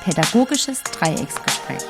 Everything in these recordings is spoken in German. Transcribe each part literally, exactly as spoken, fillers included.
Pädagogisches Dreiecksgespräch.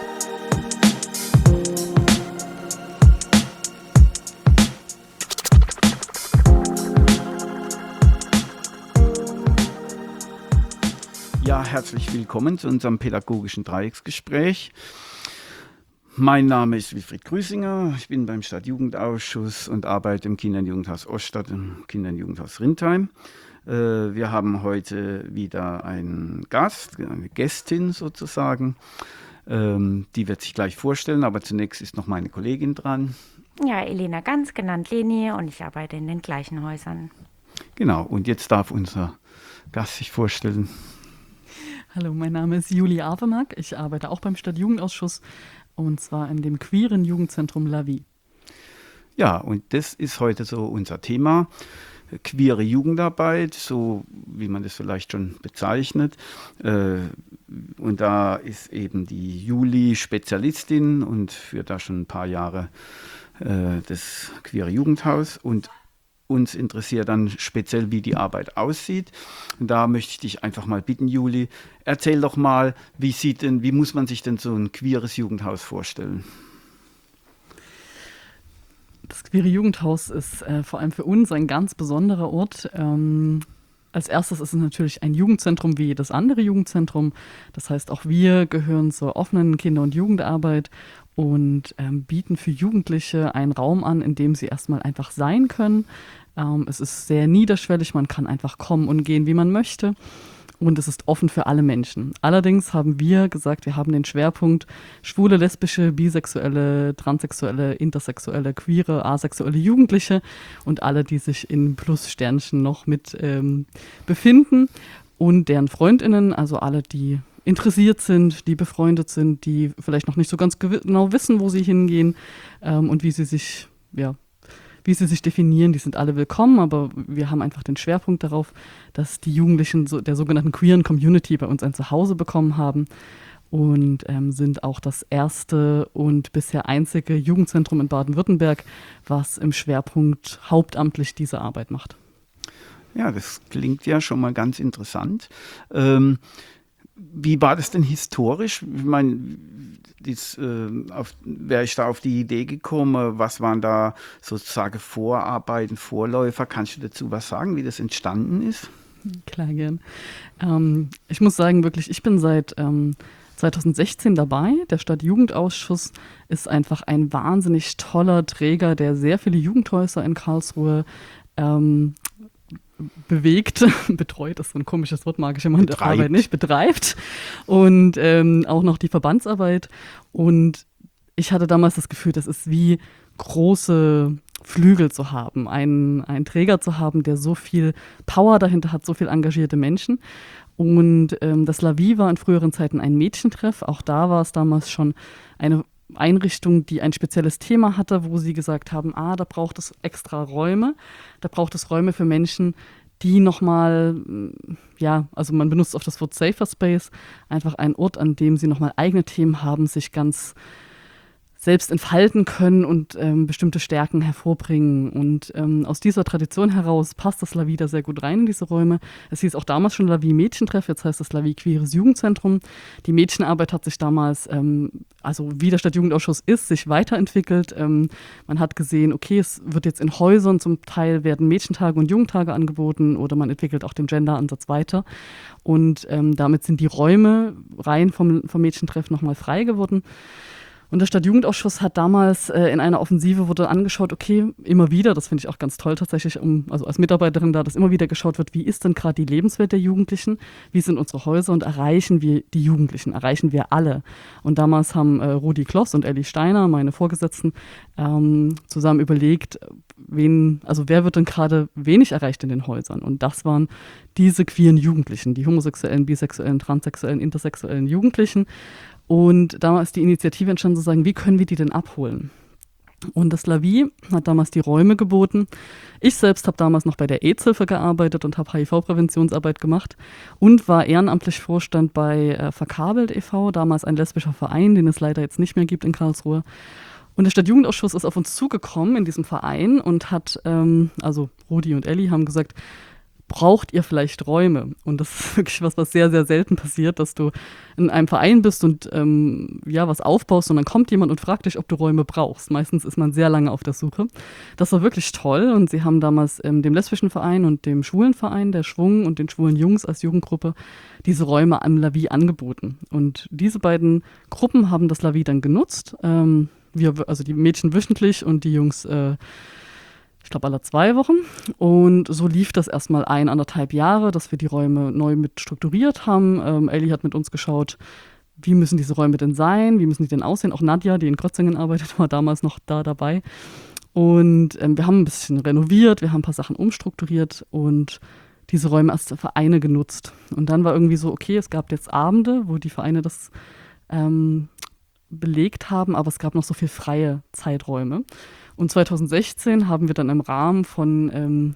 Ja, herzlich willkommen zu unserem Pädagogischen Dreiecksgespräch. Mein Name ist Wilfried Grüßinger, ich bin beim Stadtjugendausschuss und arbeite im Kinder- und Jugendhaus Oststadt und im Kinder- und Jugendhaus Rindheim. Wir haben heute wieder einen Gast, eine Gästin sozusagen. Die wird sich gleich vorstellen, aber zunächst ist noch meine Kollegin dran. Ja, Elena Ganz, genannt Leni, und ich arbeite in den gleichen Häusern. Genau, und jetzt darf unser Gast sich vorstellen. Hallo, mein Name ist Julie Avemark. Ich arbeite auch beim Stadtjugendausschuss und zwar in dem queeren Jugendzentrum La Vie. Ja, und das ist heute so unser Thema. Queere Jugendarbeit, so wie man das vielleicht schon bezeichnet. Und da ist eben die Julie Spezialistin und führt da schon ein paar Jahre das queere Jugendhaus. Und uns interessiert dann speziell, wie die Arbeit aussieht. Und da möchte ich dich einfach mal bitten, Julie, erzähl doch mal, wie sieht denn, wie muss man sich denn so ein queeres Jugendhaus vorstellen? Das queere Jugendhaus ist äh, vor allem für uns ein ganz besonderer Ort. Ähm, als erstes ist es natürlich ein Jugendzentrum wie jedes andere Jugendzentrum. Das heißt, auch wir gehören zur offenen Kinder- und Jugendarbeit und ähm, bieten für Jugendliche einen Raum an, in dem sie erstmal einfach sein können. Ähm, es ist sehr niederschwellig, man kann einfach kommen und gehen, wie man möchte. Und es ist offen für alle Menschen. Allerdings haben wir gesagt, wir haben den Schwerpunkt schwule, lesbische, bisexuelle, transsexuelle, intersexuelle, queere, asexuelle Jugendliche und alle, die sich in Plus-Sternchen noch mit ähm, befinden und deren FreundInnen, also alle, die interessiert sind, die befreundet sind, die vielleicht noch nicht so ganz gew- genau wissen, wo sie hingehen ähm, und wie sie sich, ja, wie sie sich definieren, die sind alle willkommen, aber wir haben einfach den Schwerpunkt darauf, dass die Jugendlichen so, der sogenannten queeren Community bei uns ein Zuhause bekommen haben und ähm, sind auch das erste und bisher einzige Jugendzentrum in Baden-Württemberg, was im Schwerpunkt hauptamtlich diese Arbeit macht. Ja, das klingt ja schon mal ganz interessant. Ähm, Wie war das denn historisch? Ich meine, dies, äh, auf, wäre ich da auf die Idee gekommen, was waren da sozusagen Vorarbeiten, Vorläufer? Kannst du dazu was sagen, wie das entstanden ist? Klar, gern. Ähm, ich muss sagen, wirklich, ich bin seit ähm, zwanzig sechzehn dabei. Der Stadtjugendausschuss ist einfach ein wahnsinnig toller Träger, der sehr viele Jugendhäuser in Karlsruhe ähm, bewegt, betreut ist so ein komisches Wort, mag ich immer in der Arbeit nicht, betreibt und ähm, auch noch die Verbandsarbeit. Und ich hatte damals das Gefühl, das ist wie große Flügel zu haben, einen, einen Träger zu haben, der so viel Power dahinter hat, so viel engagierte Menschen. Und ähm, das La Vie war in früheren Zeiten ein Mädchentreff. Auch da war es damals schon eine Einrichtung, die ein spezielles Thema hatte, wo sie gesagt haben, ah, da braucht es extra Räume, da braucht es Räume für Menschen, die nochmal, ja, also man benutzt oft das Wort Safer Space, einfach ein Ort, an dem sie nochmal eigene Themen haben, sich ganz selbst entfalten können und ähm, bestimmte Stärken hervorbringen. Und ähm, aus dieser Tradition heraus passt das La Vie da sehr gut rein in diese Räume. Es hieß auch damals schon La Vie Mädchentreff, jetzt heißt es La Vie Queeres Jugendzentrum. Die Mädchenarbeit hat sich damals, ähm, also wie der Stadtjugendausschuss ist, sich weiterentwickelt. Ähm, man hat gesehen, okay, es wird jetzt in Häusern zum Teil werden Mädchentage und Jugendtage angeboten oder man entwickelt auch den Gender-Ansatz weiter. Und ähm, damit sind die Räume rein vom, vom Mädchentreff nochmal frei geworden. Und der Stadtjugendausschuss hat damals äh, in einer Offensive wurde angeschaut, okay, immer wieder, das finde ich auch ganz toll tatsächlich, um, also als Mitarbeiterin da, dass immer wieder geschaut wird, wie ist denn gerade die Lebenswelt der Jugendlichen, wie sind unsere Häuser und erreichen wir die Jugendlichen, erreichen wir alle. Und damals haben äh, Rudi Kloss und Elli Steiner, meine Vorgesetzten, ähm, zusammen überlegt, wen, also wer wird denn gerade wenig erreicht in den Häusern? Und das waren diese queeren Jugendlichen, die homosexuellen, bisexuellen, transsexuellen, intersexuellen Jugendlichen. Und da ist die Initiative entstanden, zu sagen, wie können wir die denn abholen? Und das La Vie hat damals die Räume geboten. Ich selbst habe damals noch bei der AIDS-Hilfe gearbeitet und habe H I V-Präventionsarbeit gemacht und war ehrenamtlich Vorstand bei äh, Verkabelt e V, damals ein lesbischer Verein, den es leider jetzt nicht mehr gibt in Karlsruhe. Und der Stadtjugendausschuss ist auf uns zugekommen in diesem Verein und hat, ähm, also Rudi und Elli haben gesagt, braucht ihr vielleicht Räume? Und das ist wirklich was, was sehr, sehr selten passiert, dass du in einem Verein bist und ähm, ja, was aufbaust und dann kommt jemand und fragt dich, ob du Räume brauchst. Meistens ist man sehr lange auf der Suche. Das war wirklich toll und sie haben damals ähm, dem lesbischen Verein und dem schwulen Verein, der Schwung und den schwulen Jungs als Jugendgruppe, diese Räume am La Vie angeboten. Und diese beiden Gruppen haben das La Vie dann genutzt. Ähm, wir, also die Mädchen wöchentlich und die Jungs äh, ich glaube, alle zwei Wochen. Und so lief das erstmal ein, anderthalb Jahre, dass wir die Räume neu mit strukturiert haben. Ähm, Elli hat mit uns geschaut, wie müssen diese Räume denn sein, wie müssen die denn aussehen. Auch Nadja, die in Grötzingen arbeitet, war damals noch da dabei. Und ähm, wir haben ein bisschen renoviert, wir haben ein paar Sachen umstrukturiert und diese Räume als Vereine genutzt. Und dann war irgendwie so, okay, es gab jetzt Abende, wo die Vereine das ähm, belegt haben, aber es gab noch so viel freie Zeiträume. Und zwanzig sechzehn haben wir dann im Rahmen von ähm,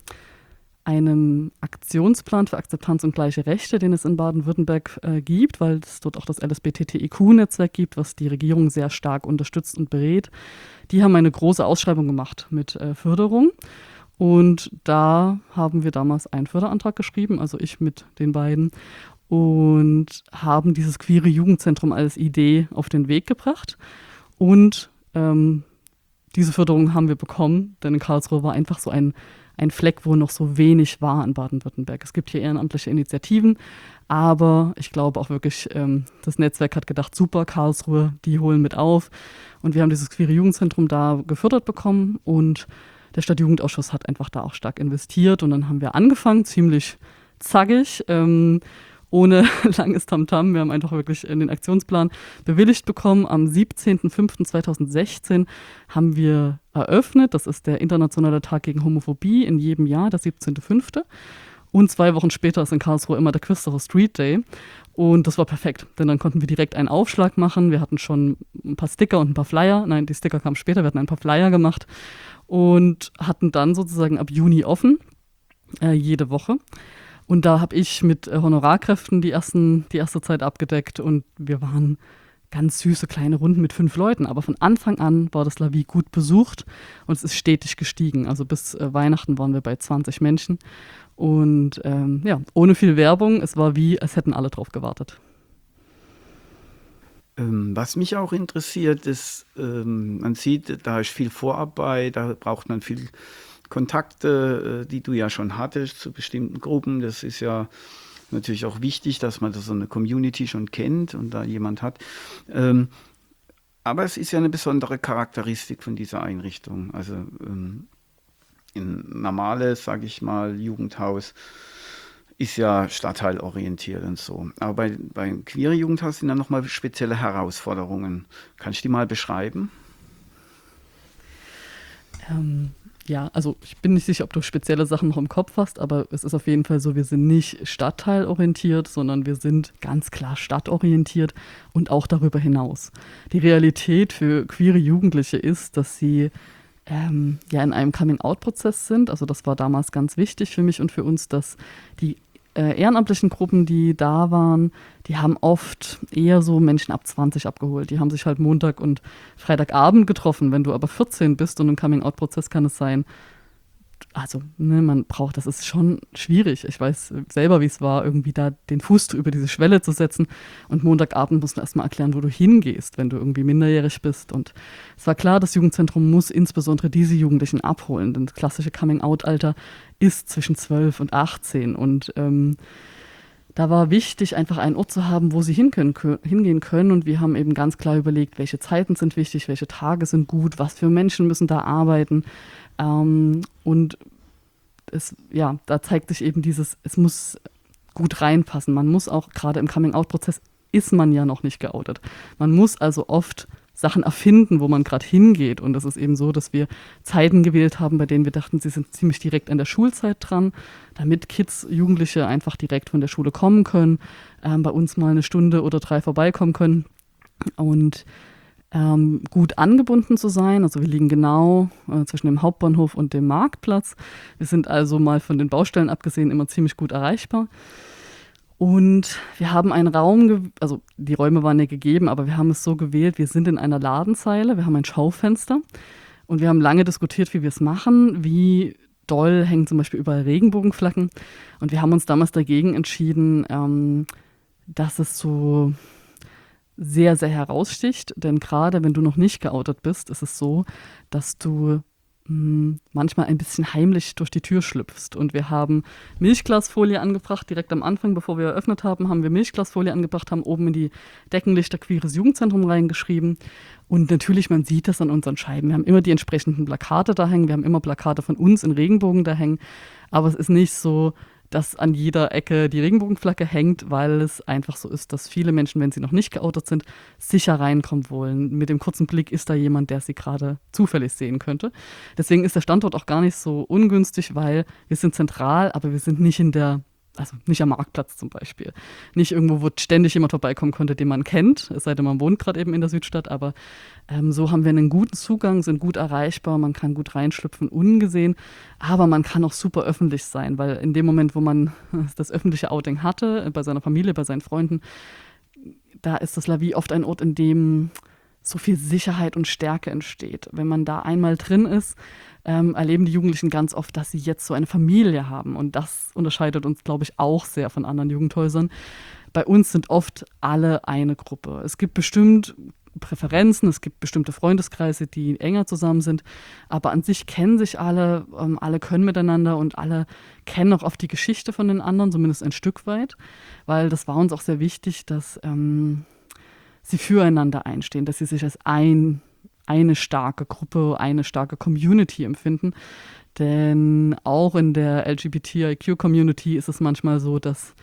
einem Aktionsplan für Akzeptanz und gleiche Rechte, den es in Baden-Württemberg äh, gibt, weil es dort auch das L S B T T I Q-Netzwerk gibt, was die Regierung sehr stark unterstützt und berät. Die haben eine große Ausschreibung gemacht mit äh, Förderung. Und da haben wir damals einen Förderantrag geschrieben, also ich mit den beiden, und haben dieses queere Jugendzentrum als Idee auf den Weg gebracht. Und ähm, diese Förderung haben wir bekommen, denn in Karlsruhe war einfach so ein, ein Fleck, wo noch so wenig war in Baden-Württemberg. Es gibt hier ehrenamtliche Initiativen, aber ich glaube auch wirklich, ähm, das Netzwerk hat gedacht, super, Karlsruhe, die holen mit auf. Und wir haben dieses queere Jugendzentrum da gefördert bekommen und der Stadtjugendausschuss hat einfach da auch stark investiert. Und dann haben wir angefangen, ziemlich zackig, ähm, ohne langes Tamtam. Wir haben einfach wirklich den Aktionsplan bewilligt bekommen. Am siebzehnten fünften zweitausendsechzehn haben wir eröffnet. Das ist der Internationale Tag gegen Homophobie in jedem Jahr, der siebzehnten fünften Und zwei Wochen später ist in Karlsruhe immer der Quisterer Street Day. Und das war perfekt, denn dann konnten wir direkt einen Aufschlag machen. Wir hatten schon ein paar Sticker und ein paar Flyer. Nein, die Sticker kamen später. Wir hatten ein paar Flyer gemacht und hatten dann sozusagen ab Juni offen, äh, jede Woche. Und da habe ich mit äh, Honorarkräften die, ersten, die erste Zeit abgedeckt und wir waren ganz süße kleine Runden mit fünf Leuten. Aber von Anfang an war das La Vie gut besucht und es ist stetig gestiegen. Also bis äh, Weihnachten waren wir bei zwanzig Menschen und ähm, ja, ohne viel Werbung. Es war wie, als hätten alle drauf gewartet. Ähm, was mich auch interessiert, ist, ähm, man sieht, da ist viel Vorarbeit, da braucht man viel Kontakte, äh, die du ja schon hattest zu bestimmten Gruppen. Das ist ja natürlich auch wichtig, dass man so eine Community schon kennt und da jemand hat. Ähm, aber es ist ja eine besondere Charakteristik von dieser Einrichtung. Also ähm, ein normales, sage ich mal, Jugendhaus ist ja stadtteilorientiert und so. Aber bei, beim queere Jugendhaus sind dann nochmal spezielle Herausforderungen. Kannst du die mal beschreiben? Ähm, ja, also ich bin nicht sicher, ob du spezielle Sachen noch im Kopf hast, aber es ist auf jeden Fall so, wir sind nicht stadtteilorientiert, sondern wir sind ganz klar stadtorientiert und auch darüber hinaus. Die Realität für queere Jugendliche ist, dass sie ähm, ja in einem Coming-out-Prozess sind. Also das war damals ganz wichtig für mich und für uns, dass die äh, ehrenamtlichen Gruppen, die da waren, die haben oft eher so Menschen ab zwanzig abgeholt. Die haben sich halt Montag und Freitagabend getroffen. Wenn du aber vierzehn bist und im Coming-out-Prozess kann es sein, also ne, man braucht, das ist schon schwierig. Ich weiß selber, wie es war, irgendwie da den Fuß über diese Schwelle zu setzen und Montagabend musst du erstmal erklären, wo du hingehst, wenn du irgendwie minderjährig bist. Und es war klar, das Jugendzentrum muss insbesondere diese Jugendlichen abholen, denn das klassische Coming-out-Alter ist zwischen zwölf und achtzehn und ähm, da war wichtig, einfach einen Ort zu haben, wo sie hin können, hingehen können. Und wir haben eben ganz klar überlegt, welche Zeiten sind wichtig, welche Tage sind gut, was für Menschen müssen da arbeiten. Ähm, und es, ja, da zeigt sich eben dieses, es muss gut reinpassen. Man muss auch, gerade im Coming-out-Prozess ist man ja noch nicht geoutet. Man muss also oft Sachen erfinden, wo man gerade hingeht. Und es ist eben so, dass wir Zeiten gewählt haben, bei denen wir dachten, sie sind ziemlich direkt an der Schulzeit dran, damit Kids, Jugendliche einfach direkt von der Schule kommen können, ähm, bei uns mal eine Stunde oder drei vorbeikommen können und ähm, gut angebunden zu sein. Also wir liegen genau äh, zwischen dem Hauptbahnhof und dem Marktplatz. Wir sind also mal von den Baustellen abgesehen immer ziemlich gut erreichbar. Und wir haben einen Raum, ge- also die Räume waren ja gegeben, aber wir haben es so gewählt, wir sind in einer Ladenzeile, wir haben ein Schaufenster und wir haben lange diskutiert, wie wir es machen, wie doll hängen zum Beispiel überall Regenbogenflaggen. Und wir haben uns damals dagegen entschieden, ähm, dass es so sehr, sehr heraussticht. Denn gerade wenn du noch nicht geoutet bist, ist es so, dass du mh, manchmal ein bisschen heimlich durch die Tür schlüpfst. Und wir haben Milchglasfolie angebracht, direkt am Anfang, bevor wir eröffnet haben, haben wir Milchglasfolie angebracht, haben oben in die Deckenlichter Queeres Jugendzentrum reingeschrieben. Und natürlich, man sieht das an unseren Scheiben. Wir haben immer die entsprechenden Plakate da hängen, wir haben immer Plakate von uns in Regenbogen da hängen. Aber es ist nicht so, dass an jeder Ecke die Regenbogenflagge hängt, weil es einfach so ist, dass viele Menschen, wenn sie noch nicht geoutet sind, sicher reinkommen wollen. Mit dem kurzen Blick ist da jemand, der sie gerade zufällig sehen könnte. Deswegen ist der Standort auch gar nicht so ungünstig, weil wir sind zentral, aber wir sind nicht in der, also nicht am Marktplatz zum Beispiel. Nicht irgendwo, wo ständig jemand vorbeikommen könnte, den man kennt, es sei denn, man wohnt gerade eben in der Südstadt, aber ähm, so haben wir einen guten Zugang, sind gut erreichbar, man kann gut reinschlüpfen, ungesehen, aber man kann auch super öffentlich sein, weil in dem Moment, wo man das öffentliche Outing hatte, bei seiner Familie, bei seinen Freunden, da ist das La Vie oft ein Ort, in dem so viel Sicherheit und Stärke entsteht. Wenn man da einmal drin ist, ähm, erleben die Jugendlichen ganz oft, dass sie jetzt so eine Familie haben. Und das unterscheidet uns, glaube ich, auch sehr von anderen Jugendhäusern. Bei uns sind oft alle eine Gruppe. Es gibt bestimmt Präferenzen, es gibt bestimmte Freundeskreise, die enger zusammen sind. Aber an sich kennen sich alle, ähm, alle können miteinander und alle kennen auch oft die Geschichte von den anderen, zumindest ein Stück weit. Weil das war uns auch sehr wichtig, dass ähm, sie füreinander einstehen, dass sie sich als ein, eine starke Gruppe, eine starke Community empfinden. Denn auch in der L G B T I Q-Community ist es manchmal so, dass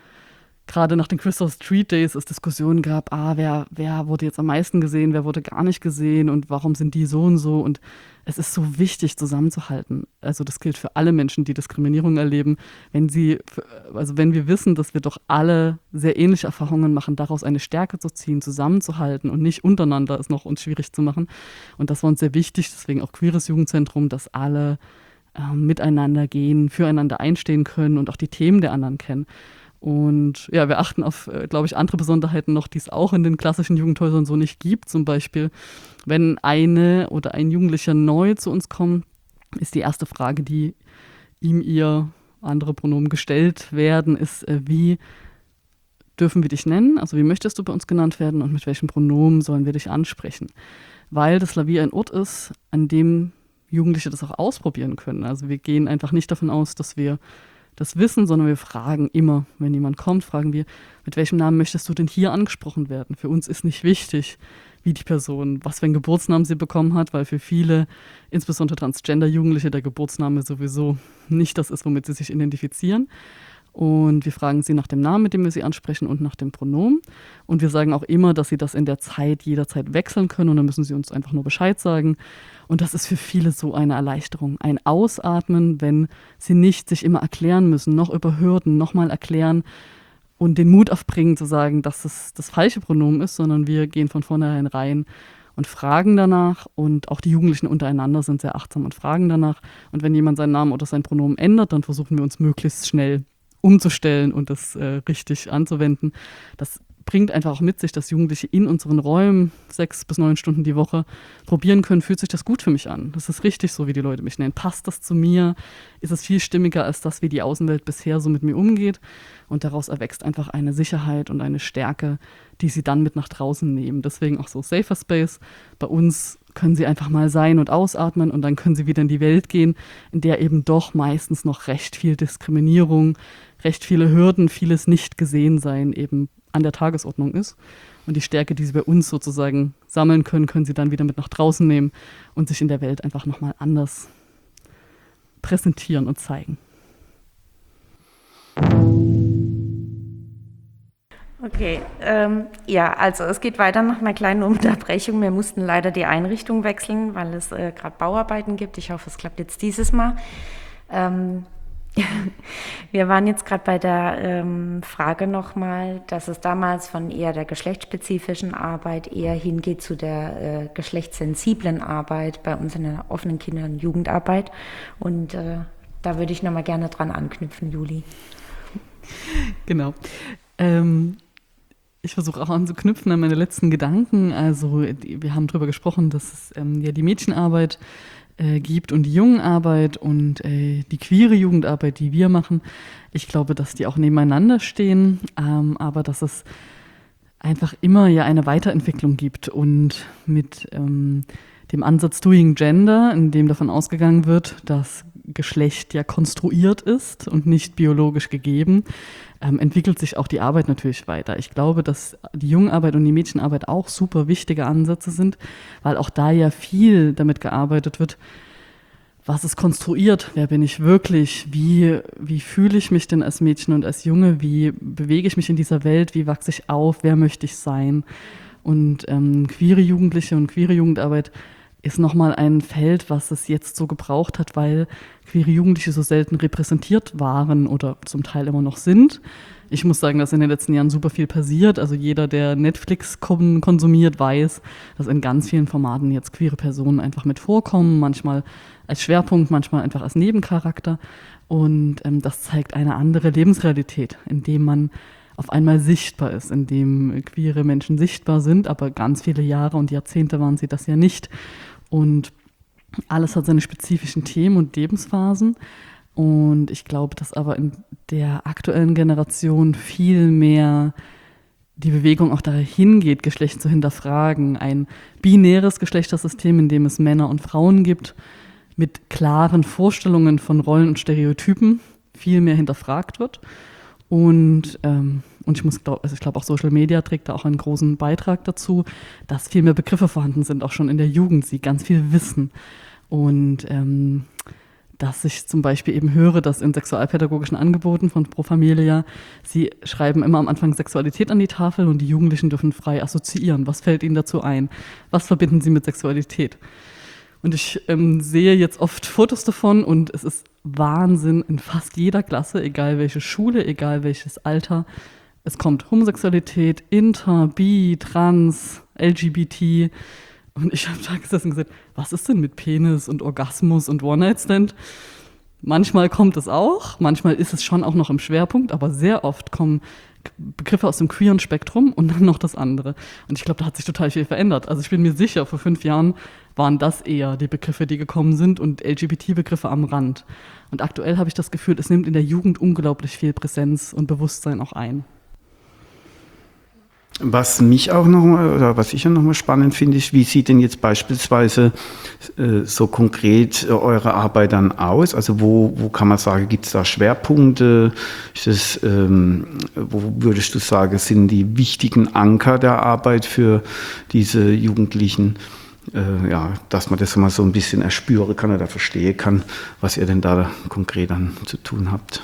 gerade nach den Crystal Street Days es Diskussionen gab, ah, wer, wer wurde jetzt am meisten gesehen, wer wurde gar nicht gesehen und warum sind die so und so. Und es ist so wichtig, zusammenzuhalten. Also das gilt für alle Menschen, die Diskriminierung erleben. Wenn sie, also wenn wir wissen, dass wir doch alle sehr ähnliche Erfahrungen machen, daraus eine Stärke zu ziehen, zusammenzuhalten und nicht untereinander es noch uns schwierig zu machen. Und das war uns sehr wichtig, deswegen auch Queeres Jugendzentrum, dass alle äh, miteinander gehen, füreinander einstehen können und auch die Themen der anderen kennen. Und ja, wir achten auf, äh, glaube ich, andere Besonderheiten noch, die es auch in den klassischen Jugendhäusern so nicht gibt. Zum Beispiel, wenn eine oder ein Jugendlicher neu zu uns kommt, ist die erste Frage, die ihm, ihr, andere Pronomen gestellt werden, ist, äh, wie dürfen wir dich nennen? Also wie möchtest du bei uns genannt werden und mit welchem Pronomen sollen wir dich ansprechen? Weil das La Vie ein Ort ist, an dem Jugendliche das auch ausprobieren können. Also wir gehen einfach nicht davon aus, dass wir das wissen, sondern wir fragen immer, wenn jemand kommt, fragen wir, mit welchem Namen möchtest du denn hier angesprochen werden? Für uns ist nicht wichtig, wie die Person, was für einen Geburtsnamen sie bekommen hat, weil für viele, insbesondere Transgender-Jugendliche, der Geburtsname sowieso nicht das ist, womit sie sich identifizieren. Und wir fragen sie nach dem Namen, mit dem wir sie ansprechen und nach dem Pronomen. Und wir sagen auch immer, dass sie das in der Zeit jederzeit wechseln können und dann müssen sie uns einfach nur Bescheid sagen. Und das ist für viele so eine Erleichterung, ein Ausatmen, wenn sie nicht sich immer erklären müssen, noch über Hürden, nochmal erklären und den Mut aufbringen zu sagen, dass es das falsche Pronomen ist, sondern wir gehen von vornherein rein und fragen danach und auch die Jugendlichen untereinander sind sehr achtsam und fragen danach. Und wenn jemand seinen Namen oder sein Pronomen ändert, dann versuchen wir uns möglichst schnell umzustellen und das äh, richtig anzuwenden. Das bringt einfach auch mit sich, dass Jugendliche in unseren Räumen sechs bis neun Stunden die Woche probieren können, fühlt sich das gut für mich an? Das ist richtig so, wie die Leute mich nennen. Passt das zu mir? Ist es viel stimmiger als das, wie die Außenwelt bisher so mit mir umgeht? Und daraus erwächst einfach eine Sicherheit und eine Stärke, die sie dann mit nach draußen nehmen. Deswegen auch so Safer Space. Bei uns können sie einfach mal sein und ausatmen und dann können sie wieder in die Welt gehen, in der eben doch meistens noch recht viel Diskriminierung, recht viele Hürden, vieles nicht gesehen sein eben an der Tagesordnung ist. Und die Stärke, die sie bei uns sozusagen sammeln können, können sie dann wieder mit nach draußen nehmen und sich in der Welt einfach nochmal anders präsentieren und zeigen. Okay, ähm, ja, also es geht weiter nach einer kleinen Unterbrechung. Wir mussten leider die Einrichtung wechseln, weil es äh, gerade Bauarbeiten gibt. Ich hoffe, es klappt jetzt dieses Mal. Ähm, wir waren jetzt gerade bei der ähm, Frage nochmal, dass es damals von eher der geschlechtsspezifischen Arbeit eher hingeht zu der äh, geschlechtssensiblen Arbeit bei uns in der offenen Kinder- und Jugendarbeit. Und äh, da würde ich nochmal gerne dran anknüpfen, Juli. Genau. Ähm Ich versuche auch anzuknüpfen an meine letzten Gedanken. Also die, wir haben darüber gesprochen, dass es, ähm, ja, die Mädchenarbeit äh, gibt und die Jungenarbeit und äh, die queere Jugendarbeit, die wir machen. Ich glaube, dass die auch nebeneinander stehen, ähm, aber dass es einfach immer ja eine Weiterentwicklung gibt und mit ähm, dem Ansatz Doing Gender, in dem davon ausgegangen wird, dass Geschlecht ja konstruiert ist und nicht biologisch gegeben, ähm, entwickelt sich auch die Arbeit natürlich weiter. Ich glaube, dass die Jungenarbeit und die Mädchenarbeit auch super wichtige Ansätze sind, weil auch da ja viel damit gearbeitet wird, was ist konstruiert, wer bin ich wirklich, wie, wie fühle ich mich denn als Mädchen und als Junge, wie bewege ich mich in dieser Welt, wie wachse ich auf, wer möchte ich sein. Und ähm, queere Jugendliche und queere Jugendarbeit ist nochmal ein Feld, was es jetzt so gebraucht hat, weil queere Jugendliche so selten repräsentiert waren oder zum Teil immer noch sind. Ich muss sagen, dass in den letzten Jahren super viel passiert. Also jeder, der Netflix konsumiert, weiß, dass in ganz vielen Formaten jetzt queere Personen einfach mit vorkommen, manchmal als Schwerpunkt, manchmal einfach als Nebencharakter. Und ähm, das zeigt eine andere Lebensrealität, in dem man auf einmal sichtbar ist, in dem queere Menschen sichtbar sind, aber ganz viele Jahre und Jahrzehnte waren sie das ja nicht. Und alles hat seine spezifischen Themen und Lebensphasen. Und ich glaube, dass aber in der aktuellen Generation viel mehr die Bewegung auch dahin geht, Geschlecht zu hinterfragen. Ein binäres Geschlechtersystem, in dem es Männer und Frauen gibt, mit klaren Vorstellungen von Rollen und Stereotypen viel mehr hinterfragt wird. Und, ähm, und ich muss glaub, also ich glaube, auch Social Media trägt da auch einen großen Beitrag dazu, dass viel mehr Begriffe vorhanden sind, auch schon in der Jugend, sie ganz viel wissen. Und ähm, dass ich zum Beispiel eben höre, dass in sexualpädagogischen Angeboten von Pro Familia, sie schreiben immer am Anfang Sexualität an die Tafel und die Jugendlichen dürfen frei assoziieren. Was fällt ihnen dazu ein? Was verbinden sie mit Sexualität? Und ich ähm, sehe jetzt oft Fotos davon und es ist Wahnsinn in fast jeder Klasse, egal welche Schule, egal welches Alter. Es kommt Homosexualität, Inter, Bi, Trans, L G B T. Und ich habe da gesessen und gesagt, was ist denn mit Penis und Orgasmus und One-Night-Stand? Manchmal kommt es auch, manchmal ist es schon auch noch im Schwerpunkt, aber sehr oft kommen Begriffe aus dem queeren Spektrum und dann noch das andere. Und ich glaube, da hat sich total viel verändert. Also ich bin mir sicher, vor fünf Jahren waren das eher die Begriffe, die gekommen sind und L G B T-Begriffe am Rand. Und aktuell habe ich das Gefühl, es nimmt in der Jugend unglaublich viel Präsenz und Bewusstsein auch ein. Was mich auch noch mal, oder was ich ja noch mal spannend finde, ist, wie sieht denn jetzt beispielsweise äh, so konkret äh, eure Arbeit dann aus? Also wo, wo kann man sagen, gibt es da Schwerpunkte? Ist das, ähm, wo würdest du sagen, sind die wichtigen Anker der Arbeit für diese Jugendlichen? Äh, ja, dass man das mal so ein bisschen erspüren kann oder verstehen kann, was ihr denn da konkret dann zu tun habt.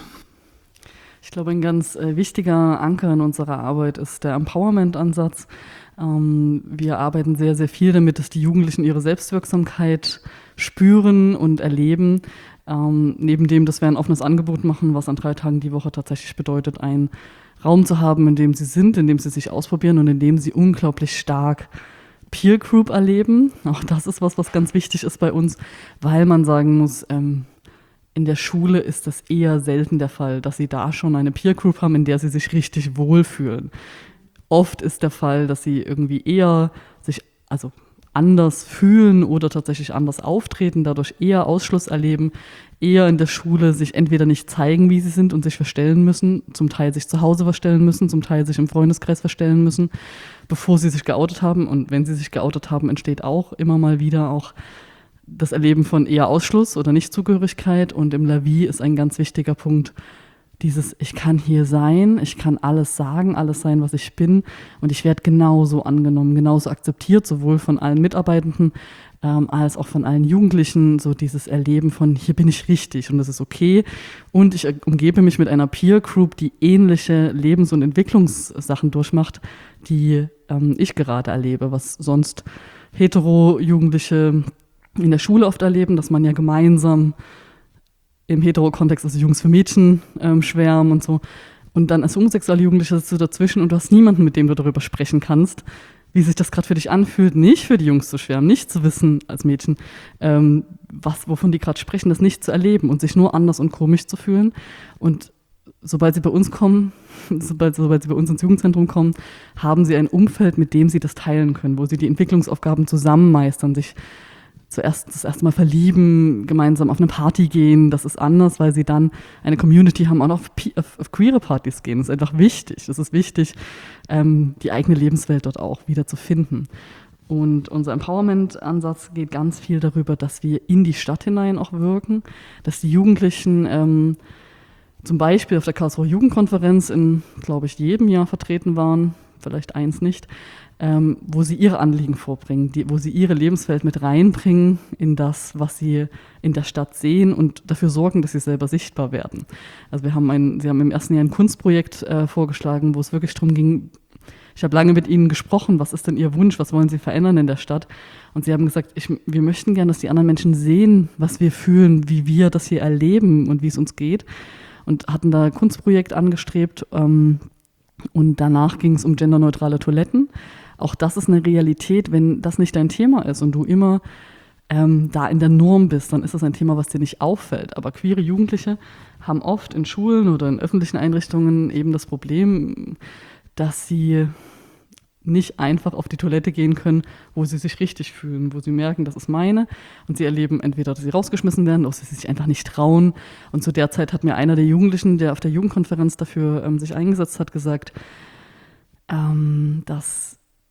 Ich glaube, ein ganz äh, wichtiger Anker in unserer Arbeit ist der Empowerment-Ansatz. Ähm, wir arbeiten sehr, sehr viel damit, dass die Jugendlichen ihre Selbstwirksamkeit spüren und erleben. Ähm, neben dem, dass wir ein offenes Angebot machen, was an drei Tagen die Woche tatsächlich bedeutet, einen Raum zu haben, in dem sie sind, in dem sie sich ausprobieren und in dem sie unglaublich stark Peer Group erleben. Auch das ist was, was ganz wichtig ist bei uns, weil man sagen muss, ähm, in der Schule ist das eher selten der Fall, dass sie da schon eine Peer Group haben, in der sie sich richtig wohlfühlen. Oft ist der Fall, dass sie irgendwie eher sich also anders fühlen oder tatsächlich anders auftreten, dadurch eher Ausschluss erleben, eher in der Schule sich entweder nicht zeigen, wie sie sind und sich verstellen müssen, zum Teil sich zu Hause verstellen müssen, zum Teil sich im Freundeskreis verstellen müssen, bevor sie sich geoutet haben. Und wenn sie sich geoutet haben, entsteht auch immer mal wieder auch das Erleben von eher Ausschluss oder Nichtzugehörigkeit. Und im Lavi ist ein ganz wichtiger Punkt dieses, ich kann hier sein, ich kann alles sagen, alles sein, was ich bin und ich werde genauso angenommen, genauso akzeptiert, sowohl von allen Mitarbeitenden ähm, als auch von allen Jugendlichen, so dieses Erleben von, hier bin ich richtig und das ist okay. Und ich umgebe mich mit einer Peer Group, die ähnliche Lebens- und Entwicklungssachen durchmacht, die ähm, ich gerade erlebe, was sonst hetero-Jugendliche in der Schule oft erleben, dass man ja gemeinsam im Hetero-Kontext, also Jungs für Mädchen ähm, schwärmen und so. Und dann als homosexuelle Jugendliche sitzt du dazwischen und du hast niemanden, mit dem du darüber sprechen kannst, wie sich das gerade für dich anfühlt, nicht für die Jungs zu schwärmen, nicht zu wissen als Mädchen, ähm, was, wovon die gerade sprechen, das nicht zu erleben und sich nur anders und komisch zu fühlen. Und sobald sie bei uns kommen, sobald, sobald sie bei uns ins Jugendzentrum kommen, haben sie ein Umfeld, mit dem sie das teilen können, wo sie die Entwicklungsaufgaben zusammen meistern, sich zuerst das erste Mal verlieben, gemeinsam auf eine Party gehen. Das ist anders, weil sie dann eine Community haben und auch auf, auf, auf queere Partys gehen. Das ist einfach wichtig. Es ist wichtig, ähm, die eigene Lebenswelt dort auch wieder zu finden. Und unser Empowerment-Ansatz geht ganz viel darüber, dass wir in die Stadt hinein auch wirken, dass die Jugendlichen ähm, zum Beispiel auf der Karlsruher Jugendkonferenz in, glaube ich, jedem Jahr vertreten waren, vielleicht eins nicht, Ähm, wo sie ihre Anliegen vorbringen, die, wo sie ihre Lebenswelt mit reinbringen in das, was sie in der Stadt sehen und dafür sorgen, dass sie selber sichtbar werden. Also wir haben ein, sie haben im ersten Jahr ein Kunstprojekt äh, vorgeschlagen, wo es wirklich darum ging, ich habe lange mit ihnen gesprochen, was ist denn ihr Wunsch, was wollen sie verändern in der Stadt? Und sie haben gesagt, ich, wir möchten gerne, dass die anderen Menschen sehen, was wir fühlen, wie wir das hier erleben und wie es uns geht. Und hatten da ein Kunstprojekt angestrebt ähm, und danach ging es um genderneutrale Toiletten. Auch das ist eine Realität, wenn das nicht dein Thema ist und du immer ähm, da in der Norm bist, dann ist das ein Thema, was dir nicht auffällt. Aber queere Jugendliche haben oft in Schulen oder in öffentlichen Einrichtungen eben das Problem, dass sie nicht einfach auf die Toilette gehen können, wo sie sich richtig fühlen, wo sie merken, das ist meine. Und sie erleben entweder, dass sie rausgeschmissen werden oder sie sich einfach nicht trauen. Und zu der Zeit hat mir einer der Jugendlichen, der auf der Jugendkonferenz dafür ähm, sich eingesetzt hat, gesagt, ähm, dass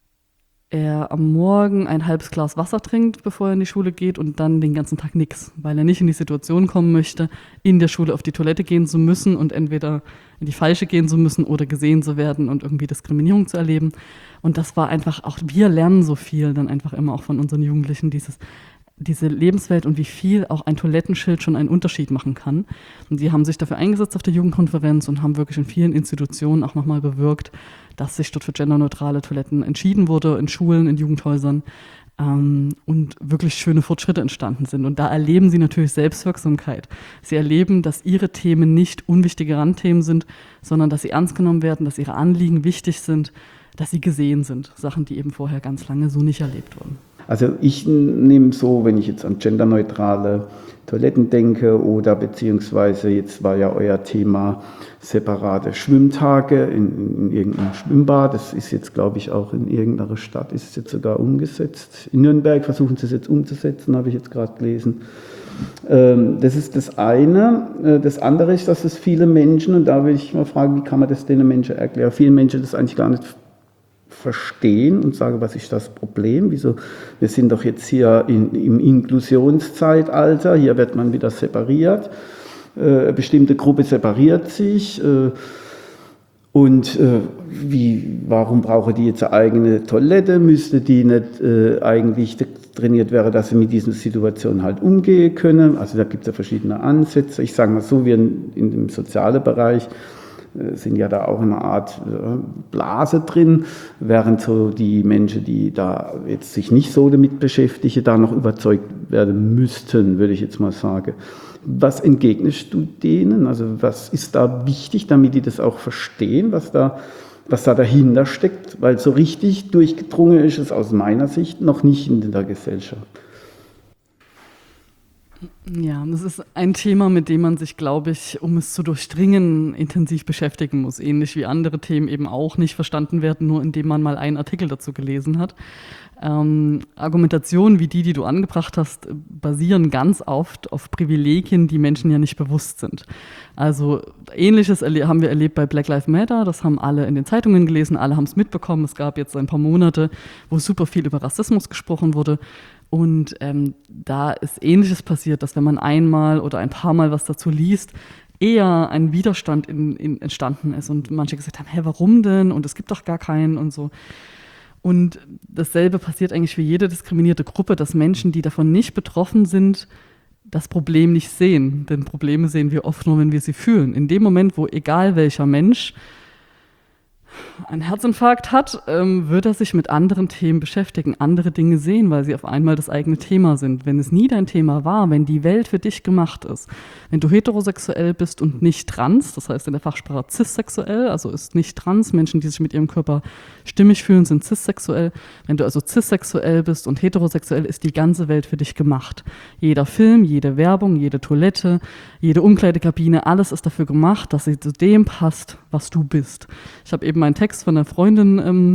er am Morgen ein halbes Glas Wasser trinkt, bevor er in die Schule geht und dann den ganzen Tag nichts, weil er nicht in die Situation kommen möchte, in der Schule auf die Toilette gehen zu müssen und entweder in die falsche gehen zu müssen oder gesehen zu werden und irgendwie Diskriminierung zu erleben. Und das war einfach, auch wir lernen so viel dann einfach immer auch von unseren Jugendlichen, dieses, diese Lebenswelt und wie viel auch ein Toilettenschild schon einen Unterschied machen kann. Und sie haben sich dafür eingesetzt auf der Jugendkonferenz und haben wirklich in vielen Institutionen auch nochmal bewirkt, dass sich dort für genderneutrale Toiletten entschieden wurde, in Schulen, in Jugendhäusern ähm, und wirklich schöne Fortschritte entstanden sind. Und da erleben sie natürlich Selbstwirksamkeit. Sie erleben, dass ihre Themen nicht unwichtige Randthemen sind, sondern dass sie ernst genommen werden, dass ihre Anliegen wichtig sind, dass sie gesehen sind. Sachen, die eben vorher ganz lange so nicht erlebt wurden. Also ich nehme so, wenn ich jetzt an genderneutrale Toiletten denke oder beziehungsweise jetzt war ja euer Thema separate Schwimmtage in, in irgendeinem Schwimmbad. Das ist jetzt, glaube ich, auch in irgendeiner Stadt, ist es jetzt sogar umgesetzt. In Nürnberg versuchen sie es jetzt umzusetzen, habe ich jetzt gerade gelesen. Ähm, das ist das eine. Das andere ist, dass es viele Menschen, und da will ich mal fragen, wie kann man das den Menschen erklären? Viele Menschen das eigentlich gar nicht verstehen und sagen, was ist das Problem? Wieso? Wir sind doch jetzt hier in, im Inklusionszeitalter, hier wird man wieder separiert, äh, eine bestimmte Gruppe separiert sich äh, und äh, wie, warum brauchen die jetzt eine eigene Toilette? Müsste die nicht äh, eigentlich trainiert werden, dass sie mit diesen Situationen halt umgehen können? Also da gibt es ja verschiedene Ansätze. Ich sage mal so, wir in, in dem sozialen Bereich sind ja da auch in einer Art Blase drin, während so die Menschen, die da jetzt sich nicht so damit beschäftigen, da noch überzeugt werden müssten, würde ich jetzt mal sagen. Was entgegnest du denen? Also was ist da wichtig, damit die das auch verstehen, was da, was da dahinter steckt? Weil so richtig durchgedrungen ist es aus meiner Sicht noch nicht in der Gesellschaft. Ja, das ist ein Thema, mit dem man sich, glaube ich, um es zu durchdringen, intensiv beschäftigen muss. Ähnlich wie andere Themen eben auch nicht verstanden werden, nur indem man mal einen Artikel dazu gelesen hat. Ähm, Argumentationen wie die, die du angebracht hast, basieren ganz oft auf Privilegien, die Menschen ja nicht bewusst sind. Also Ähnliches erle- haben wir erlebt bei Black Lives Matter, das haben alle in den Zeitungen gelesen, alle haben es mitbekommen. Es gab jetzt ein paar Monate, wo super viel über Rassismus gesprochen wurde. Und ähm, da ist Ähnliches passiert, dass wenn man einmal oder ein paar Mal was dazu liest, eher ein Widerstand in, in entstanden ist und manche gesagt haben, hä, warum denn? Und es gibt doch gar keinen und so. Und dasselbe passiert eigentlich für jede diskriminierte Gruppe, dass Menschen, die davon nicht betroffen sind, das Problem nicht sehen. Denn Probleme sehen wir oft nur, wenn wir sie fühlen. In dem Moment, wo egal welcher Mensch einen Herzinfarkt hat, ähm, wird er sich mit anderen Themen beschäftigen, andere Dinge sehen, weil sie auf einmal das eigene Thema sind. Wenn es nie dein Thema war, wenn die Welt für dich gemacht ist, wenn du heterosexuell bist und nicht trans, das heißt in der Fachsprache cissexuell, also ist nicht trans, Menschen, die sich mit ihrem Körper stimmig fühlen, sind cissexuell. Wenn du also cissexuell bist und heterosexuell, ist die ganze Welt für dich gemacht. Jeder Film, jede Werbung, jede Toilette, jede Umkleidekabine, alles ist dafür gemacht, dass sie zu dem passt, was du bist. Ich habe eben einen Text von einer Freundin ähm,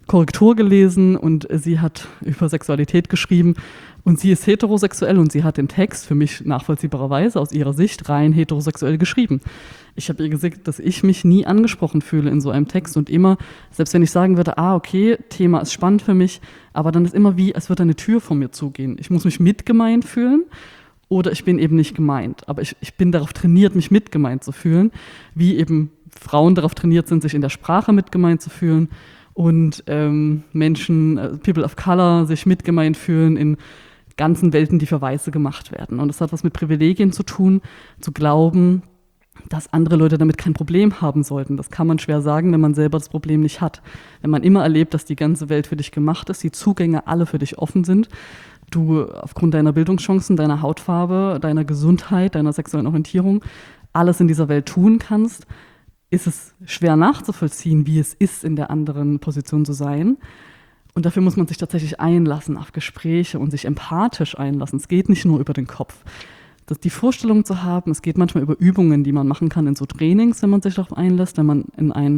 Korrektur gelesen und sie hat über Sexualität geschrieben und sie ist heterosexuell und sie hat den Text für mich nachvollziehbarerweise aus ihrer Sicht rein heterosexuell geschrieben. Ich habe ihr gesagt, dass ich mich nie angesprochen fühle in so einem Text und immer, selbst wenn ich sagen würde, ah, okay, Thema ist spannend für mich, aber dann ist immer wie, als würde eine Tür vor mir zugehen. Ich muss mich mitgemeint fühlen oder ich bin eben nicht gemeint. Aber ich, ich bin darauf trainiert, mich mitgemeint zu fühlen, wie eben Frauen darauf trainiert sind, sich in der Sprache mitgemeint zu fühlen und ähm, Menschen, äh, People of Color, sich mitgemeint fühlen in ganzen Welten, die für Weiße gemacht werden. Und das hat was mit Privilegien zu tun, zu glauben, dass andere Leute damit kein Problem haben sollten. Das kann man schwer sagen, wenn man selber das Problem nicht hat. Wenn man immer erlebt, dass die ganze Welt für dich gemacht ist, die Zugänge alle für dich offen sind, du aufgrund deiner Bildungschancen, deiner Hautfarbe, deiner Gesundheit, deiner sexuellen Orientierung alles in dieser Welt tun kannst, ist es schwer nachzuvollziehen, wie es ist, in der anderen Position zu sein. Und dafür muss man sich tatsächlich einlassen auf Gespräche und sich empathisch einlassen. Es geht nicht nur über den Kopf. Das, die Vorstellung zu haben, es geht manchmal über Übungen, die man machen kann in so Trainings, wenn man sich darauf einlässt. Wenn man in ein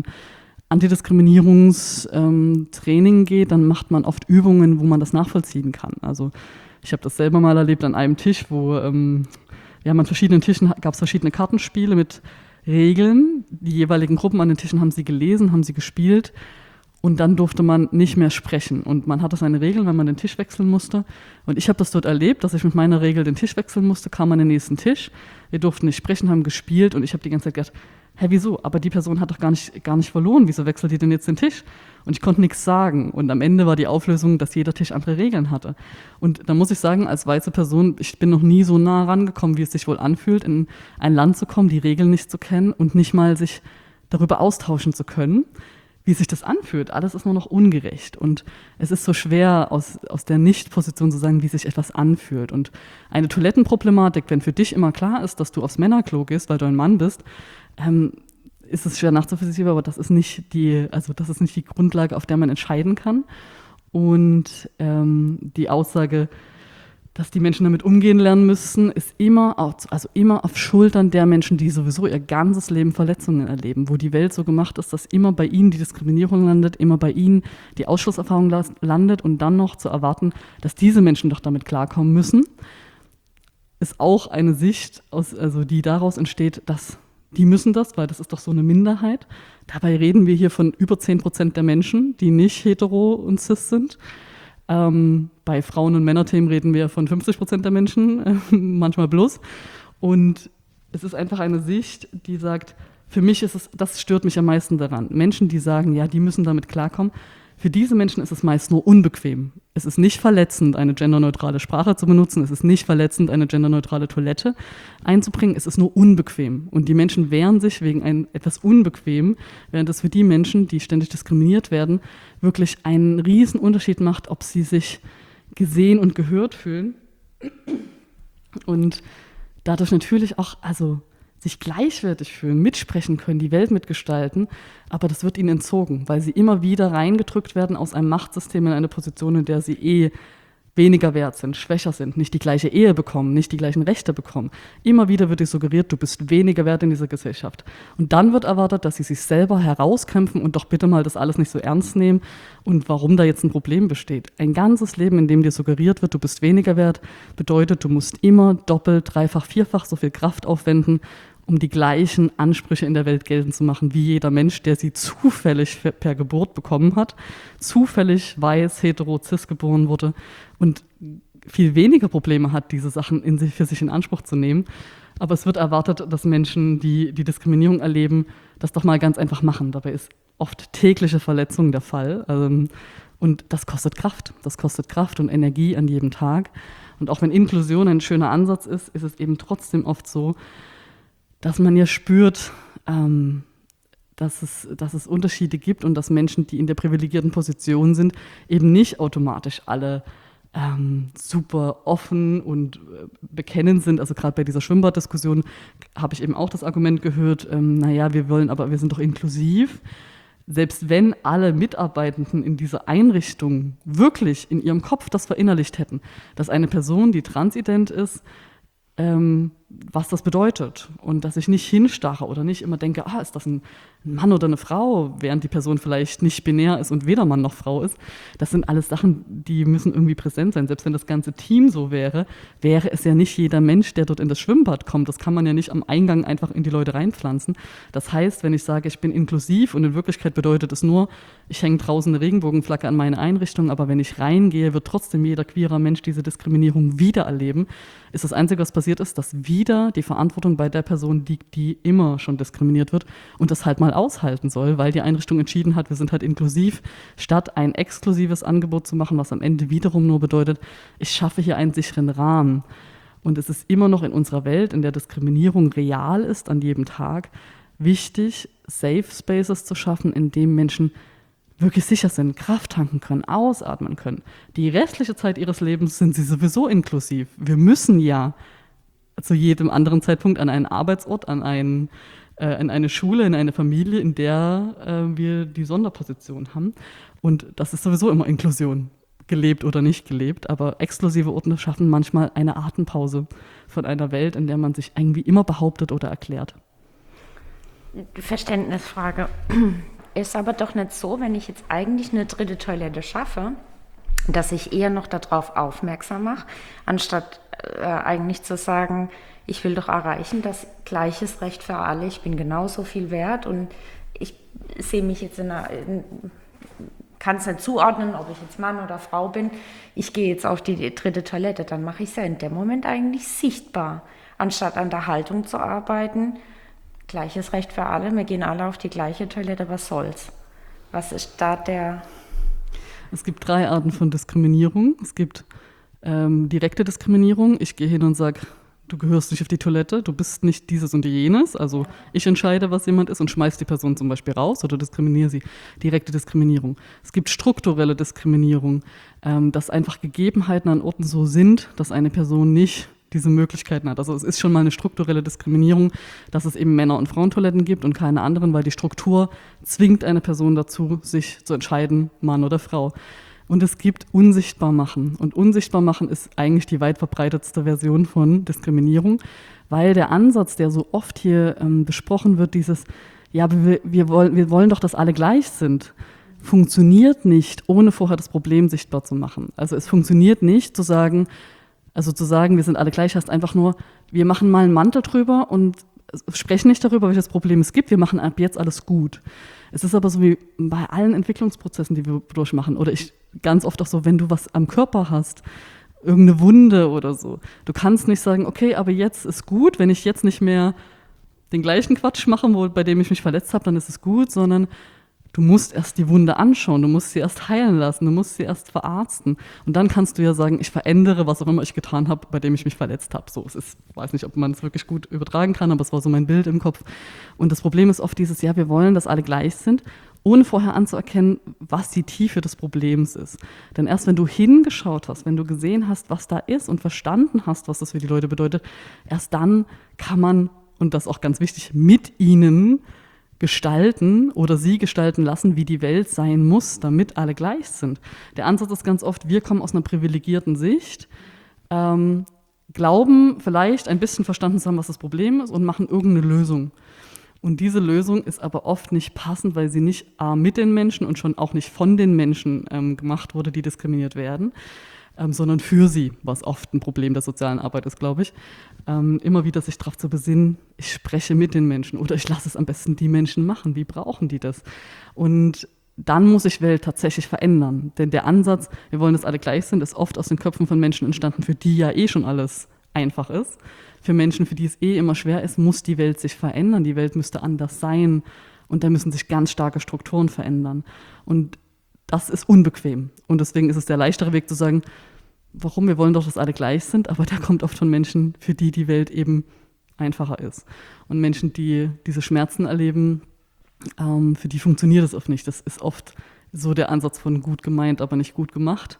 Antidiskriminierungstraining ähm, geht, dann macht man oft Übungen, wo man das nachvollziehen kann. Also ich habe das selber mal erlebt an einem Tisch, wo ähm, wir haben an verschiedenen Tischen, gab es verschiedene Kartenspiele mit Regeln. Die jeweiligen Gruppen an den Tischen haben sie gelesen, haben sie gespielt und dann durfte man nicht mehr sprechen. Und man hatte seine Regeln, wenn man den Tisch wechseln musste. Und ich habe das dort erlebt, dass ich mit meiner Regel den Tisch wechseln musste, kam an den nächsten Tisch. Wir durften nicht sprechen, haben gespielt und ich habe die ganze Zeit gedacht, hä, wieso? Aber die Person hat doch gar nicht, gar nicht verloren. Wieso wechselt die denn jetzt den Tisch? Und ich konnte nichts sagen. Und am Ende war die Auflösung, dass jeder Tisch andere Regeln hatte. Und da muss ich sagen, als weiße Person, ich bin noch nie so nah rangekommen, wie es sich wohl anfühlt, in ein Land zu kommen, die Regeln nicht zu kennen und nicht mal sich darüber austauschen zu können, wie sich das anfühlt. Alles ist nur noch ungerecht. Und es ist so schwer, aus, aus der Nicht-Position zu sagen, wie sich etwas anfühlt. Und eine Toilettenproblematik, wenn für dich immer klar ist, dass du aufs Männerklo gehst, weil du ein Mann bist, ähm, ist es schwer nachzuvollziehen, aber das ist nicht die, also das ist nicht die Grundlage, auf der man entscheiden kann. Und ähm, die Aussage, dass die Menschen damit umgehen lernen müssen, ist immer auf, also immer auf Schultern der Menschen, die sowieso ihr ganzes Leben Verletzungen erleben, wo die Welt so gemacht ist, dass immer bei ihnen die Diskriminierung landet, immer bei ihnen die Ausschlusserfahrung landet und dann noch zu erwarten, dass diese Menschen doch damit klarkommen müssen, ist auch eine Sicht, aus, also die daraus entsteht, dass die müssen das, weil das ist doch so eine Minderheit. Dabei reden wir hier von über zehn Prozent der Menschen, die nicht hetero und cis sind. Ähm, bei Frauen- und Männerthemen reden wir von fünfzig Prozent der Menschen, äh, manchmal plus. Und es ist einfach eine Sicht, die sagt, für mich ist es, das stört mich am meisten daran. Menschen, die sagen, ja, die müssen damit klarkommen. Für diese Menschen ist es meist nur unbequem. Es ist nicht verletzend, eine genderneutrale Sprache zu benutzen. Es ist nicht verletzend, eine genderneutrale Toilette einzubringen. Es ist nur unbequem. Und die Menschen wehren sich wegen ein, etwas unbequem, während es für die Menschen, die ständig diskriminiert werden, wirklich einen riesen Unterschied macht, ob sie sich gesehen und gehört fühlen. Und dadurch natürlich auch, also sich gleichwertig fühlen, mitsprechen können, die Welt mitgestalten, aber das wird ihnen entzogen, weil sie immer wieder reingedrückt werden aus einem Machtsystem in eine Position, in der sie eh weniger wert sind, schwächer sind, nicht die gleiche Ehe bekommen, nicht die gleichen Rechte bekommen. Immer wieder wird dir suggeriert, du bist weniger wert in dieser Gesellschaft. Und dann wird erwartet, dass sie sich selber herauskämpfen und doch bitte mal das alles nicht so ernst nehmen und warum da jetzt ein Problem besteht. Ein ganzes Leben, in dem dir suggeriert wird, du bist weniger wert, bedeutet, du musst immer doppelt, dreifach, vierfach so viel Kraft aufwenden, um die gleichen Ansprüche in der Welt geltend zu machen, wie jeder Mensch, der sie zufällig per Geburt bekommen hat, zufällig weiß, hetero, cis geboren wurde und viel weniger Probleme hat, diese Sachen in sich, für sich in Anspruch zu nehmen. Aber es wird erwartet, dass Menschen, die die Diskriminierung erleben, das doch mal ganz einfach machen. Dabei ist oft tägliche Verletzung der Fall. Und das kostet Kraft. Das kostet Kraft und Energie an jedem Tag. Und auch wenn Inklusion ein schöner Ansatz ist, ist es eben trotzdem oft so, dass man ja spürt, ähm, dass, es, dass es Unterschiede gibt und dass Menschen, die in der privilegierten Position sind, eben nicht automatisch alle ähm, super offen und äh, bekennend sind. Also gerade bei dieser Schwimmbaddiskussion habe ich eben auch das Argument gehört, ähm, naja, wir wollen, aber wir sind doch inklusiv. Selbst wenn alle Mitarbeitenden in dieser Einrichtung wirklich in ihrem Kopf das verinnerlicht hätten, dass eine Person, die transident ist, ähm, was das bedeutet und dass ich nicht hinstarre oder nicht immer denke, ah, ist das ein Mann oder eine Frau, während die Person vielleicht nicht binär ist und weder Mann noch Frau ist. Das sind alles Sachen, die müssen irgendwie präsent sein. Selbst wenn das ganze Team so wäre, wäre es ja nicht jeder Mensch, der dort in das Schwimmbad kommt. Das kann man ja nicht am Eingang einfach in die Leute reinpflanzen. Das heißt, wenn ich sage, ich bin inklusiv und in Wirklichkeit bedeutet es nur, ich hänge draußen eine Regenbogenflagge an meine Einrichtung, aber wenn ich reingehe, wird trotzdem jeder queerer Mensch diese Diskriminierung wieder erleben, ist das Einzige, was passiert ist, dass wieder die Verantwortung bei der Person liegt, die immer schon diskriminiert wird und das halt mal aushalten soll, weil die Einrichtung entschieden hat, wir sind halt inklusiv, statt ein exklusives Angebot zu machen, was am Ende wiederum nur bedeutet, ich schaffe hier einen sicheren Rahmen. Und es ist immer noch in unserer Welt, in der Diskriminierung real ist an jedem Tag, wichtig, Safe Spaces zu schaffen, in denen Menschen wirklich sicher sind, Kraft tanken können, ausatmen können. Die restliche Zeit ihres Lebens sind sie sowieso inklusiv. Wir müssen ja zu jedem anderen Zeitpunkt an einen Arbeitsort, an, einen, äh, in eine Schule, in eine Familie, in der äh, wir die Sonderposition haben. Und das ist sowieso immer Inklusion, gelebt oder nicht gelebt. Aber exklusive Orte schaffen manchmal eine Atempause von einer Welt, in der man sich irgendwie immer behauptet oder erklärt. Verständnisfrage. Ist aber doch nicht so, wenn ich jetzt eigentlich eine dritte Toilette schaffe, dass ich eher noch darauf aufmerksam mache, anstatt äh, eigentlich zu sagen, ich will doch erreichen, dass gleiches Recht für alle, ich bin genauso viel wert und ich sehe mich jetzt in einer, in, kann es nicht zuordnen, ob ich jetzt Mann oder Frau bin, ich gehe jetzt auf die dritte Toilette, dann mache ich es ja in dem Moment eigentlich sichtbar, anstatt an der Haltung zu arbeiten. Gleiches Recht für alle, wir gehen alle auf die gleiche Toilette, was soll's? Was ist da der... Es gibt drei Arten von Diskriminierung. Es gibt ähm, direkte Diskriminierung. Ich gehe hin und sage, du gehörst nicht auf die Toilette, du bist nicht dieses und jenes. Also ich entscheide, was jemand ist und schmeiß die Person zum Beispiel raus oder diskriminiere sie. Direkte Diskriminierung. Es gibt strukturelle Diskriminierung, ähm, dass einfach Gegebenheiten an Orten so sind, dass eine Person nicht diese Möglichkeiten hat. Also es ist schon mal eine strukturelle Diskriminierung, dass es eben Männer- und Frauentoiletten gibt und keine anderen, weil die Struktur zwingt eine Person dazu, sich zu entscheiden, Mann oder Frau. Und es gibt unsichtbar machen. Und unsichtbar machen ist eigentlich die weit verbreitetste Version von Diskriminierung, weil der Ansatz, der so oft hier ähm, besprochen wird, dieses, ja, wir, wir, wollen, wir wollen doch, dass alle gleich sind, funktioniert nicht, ohne vorher das Problem sichtbar zu machen. Also es funktioniert nicht zu sagen, Also zu sagen, wir sind alle gleich, heißt einfach nur, wir machen mal einen Mantel drüber und sprechen nicht darüber, welches Problem es gibt, wir machen ab jetzt alles gut. Es ist aber so wie bei allen Entwicklungsprozessen, die wir durchmachen, oder ich ganz oft auch so, wenn du was am Körper hast, irgendeine Wunde oder so, du kannst nicht sagen, okay, aber jetzt ist gut, wenn ich jetzt nicht mehr den gleichen Quatsch mache, wo, bei dem ich mich verletzt habe, dann ist es gut, sondern du musst erst die Wunde anschauen, du musst sie erst heilen lassen, du musst sie erst verarzten. Und dann kannst du ja sagen, ich verändere, was auch immer ich getan habe, bei dem ich mich verletzt habe. So, es ist, ich weiß nicht, ob man es wirklich gut übertragen kann, aber es war so mein Bild im Kopf. Und das Problem ist oft dieses, ja, wir wollen, dass alle gleich sind, ohne vorher anzuerkennen, was die Tiefe des Problems ist. Denn erst wenn du hingeschaut hast, wenn du gesehen hast, was da ist und verstanden hast, was das für die Leute bedeutet, erst dann kann man, und das ist auch ganz wichtig, mit ihnen gestalten oder sie gestalten lassen, wie die Welt sein muss, damit alle gleich sind. Der Ansatz ist ganz oft, wir kommen aus einer privilegierten Sicht, ähm, glauben vielleicht ein bisschen verstanden zu haben, was das Problem ist und machen irgendeine Lösung. Und diese Lösung ist aber oft nicht passend, weil sie nicht A, mit den Menschen und schon auch nicht von den Menschen ähm, gemacht wurde, die diskriminiert werden, ähm, sondern für sie, was oft ein Problem der sozialen Arbeit ist, glaube ich. Ähm, immer wieder sich darauf zu besinnen, ich spreche mit den Menschen oder ich lasse es am besten die Menschen machen. Wie brauchen die das? Und dann muss sich Welt tatsächlich verändern. Denn der Ansatz, wir wollen, dass alle gleich sind, ist oft aus den Köpfen von Menschen entstanden, für die ja eh schon alles einfach ist. Für Menschen, für die es eh immer schwer ist, muss die Welt sich verändern. Die Welt müsste anders sein und da müssen sich ganz starke Strukturen verändern. Und das ist unbequem. Und deswegen ist es der leichtere Weg zu sagen, warum, wir wollen doch, dass alle gleich sind, aber der kommt oft von Menschen, für die die Welt eben einfacher ist. Und Menschen, die diese Schmerzen erleben, ähm, für die funktioniert das oft nicht. Das ist oft so der Ansatz von gut gemeint, aber nicht gut gemacht.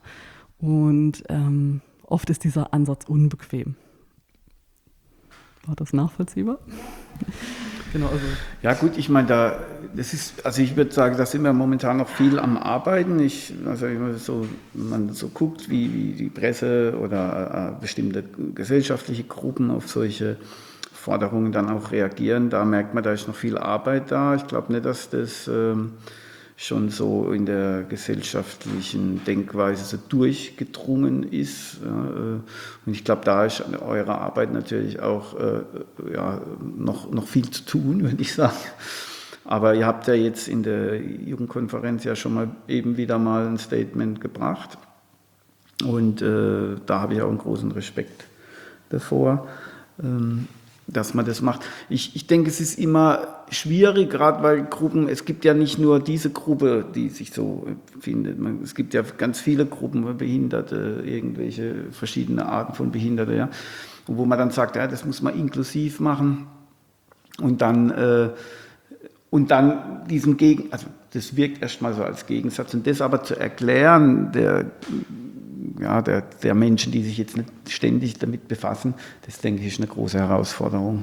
Und ähm, oft ist dieser Ansatz unbequem. War das nachvollziehbar? Genau, also Ja gut, ich meine, da, das ist, also ich würde sagen, da sind wir momentan noch viel am Arbeiten. Ich, also wenn man so, wenn man so guckt, wie, wie die Presse oder äh, bestimmte gesellschaftliche Gruppen auf solche Forderungen dann auch reagieren, da merkt man, da ist noch viel Arbeit da. Ich glaube nicht, dass das ähm, schon so in der gesellschaftlichen Denkweise so durchgedrungen ist. Ja, äh, und ich glaube, da ist an eurer Arbeit natürlich auch äh, ja, noch, noch viel zu tun, würde ich sagen. Aber ihr habt ja jetzt in der Jugendkonferenz ja schon mal eben wieder mal ein Statement gebracht. Und äh, da habe ich auch einen großen Respekt davor. Ähm, dass man das macht. Ich, ich denke, es ist immer schwierig, gerade weil Gruppen, es gibt ja nicht nur diese Gruppe, die sich so findet. Man, es gibt ja ganz viele Gruppen, Behinderte, irgendwelche verschiedene Arten von Behinderten, ja, wo man dann sagt, ja, das muss man inklusiv machen und dann, äh, und dann diesen Gegen, also das wirkt erstmal so als Gegensatz und das aber zu erklären, der Ja, der, der Menschen, die sich jetzt nicht ständig damit befassen, das denke ich ist eine große Herausforderung.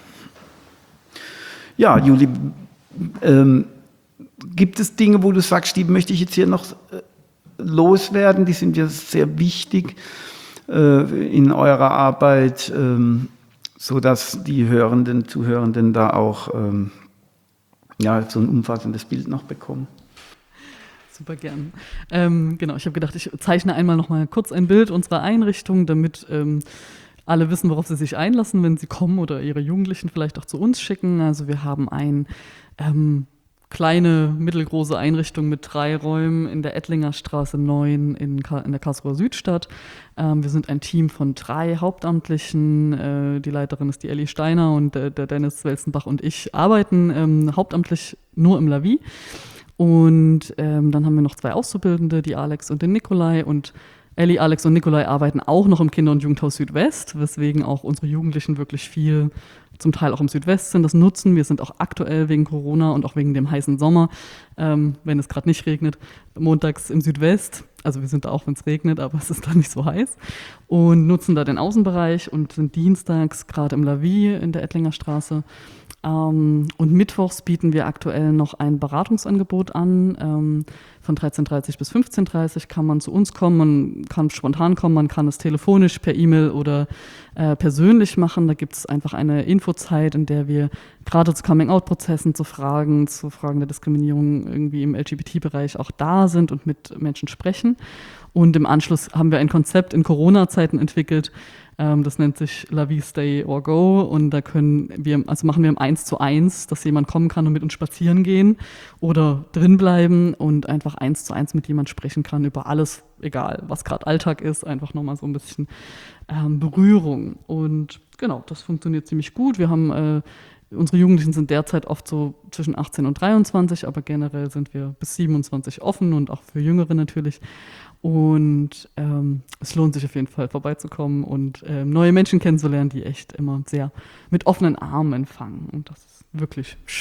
Ja, Juli, ähm, gibt es Dinge, wo du sagst, die möchte ich jetzt hier noch äh, loswerden, die sind ja sehr wichtig äh, in eurer Arbeit, ähm, sodass die Hörenden, Zuhörenden da auch ähm, ja, so ein umfassendes Bild noch bekommen? Super gern. Ähm, genau, ich habe gedacht, ich zeichne einmal noch mal kurz ein Bild unserer Einrichtung, damit ähm, alle wissen, worauf sie sich einlassen, wenn sie kommen oder ihre Jugendlichen vielleicht auch zu uns schicken. Also wir haben eine ähm, kleine, mittelgroße Einrichtung mit drei Räumen in der Ettlinger Straße neun in, Ka- in der Karlsruher Südstadt. Ähm, wir sind ein Team von drei Hauptamtlichen. Äh, die Leiterin ist die Elli Steiner und äh, der Dennis Welzenbach und ich arbeiten ähm, hauptamtlich nur im Lavi. Und ähm, dann haben wir noch zwei Auszubildende, die Alex und den Nikolai. Und Elli, Alex und Nikolai arbeiten auch noch im Kinder- und Jugendhaus Südwest, weswegen auch unsere Jugendlichen wirklich viel, zum Teil auch im Südwest sind, das nutzen. Wir sind auch aktuell wegen Corona und auch wegen dem heißen Sommer, ähm, wenn es gerade nicht regnet, montags im Südwest. Also wir sind da auch, wenn es regnet, aber es ist da nicht so heiß. Und nutzen da den Außenbereich und sind dienstags gerade im Lavi in der Ettlinger Straße. Um, und mittwochs bieten wir aktuell noch ein Beratungsangebot an. Um, von dreizehn Uhr dreißig bis fünfzehn Uhr dreißig kann man zu uns kommen, man kann spontan kommen, man kann es telefonisch, per E-Mail oder äh, persönlich machen. Da gibt es einfach eine Infozeit, in der wir gerade zu Coming-out-Prozessen, zu Fragen, zu Fragen der Diskriminierung irgendwie im L G B T-Bereich auch da sind und mit Menschen sprechen. Und im Anschluss haben wir ein Konzept in Corona-Zeiten entwickelt, das nennt sich Lavi Stay or Go und da können wir, also machen wir im eins zu eins, dass jemand kommen kann und mit uns spazieren gehen oder drin bleiben und einfach eins zu eins mit jemand sprechen kann über alles, egal was gerade Alltag ist, einfach nochmal so ein bisschen ähm, Berührung. Und genau, das funktioniert ziemlich gut. Wir haben, äh, unsere Jugendlichen sind derzeit oft so zwischen achtzehn und dreiundzwanzig, aber generell sind wir bis siebenundzwanzig offen und auch für Jüngere natürlich. Und ähm, es lohnt sich auf jeden Fall vorbeizukommen und ähm, neue Menschen kennenzulernen, die echt immer sehr mit offenen Armen empfangen. Und das ist wirklich schön.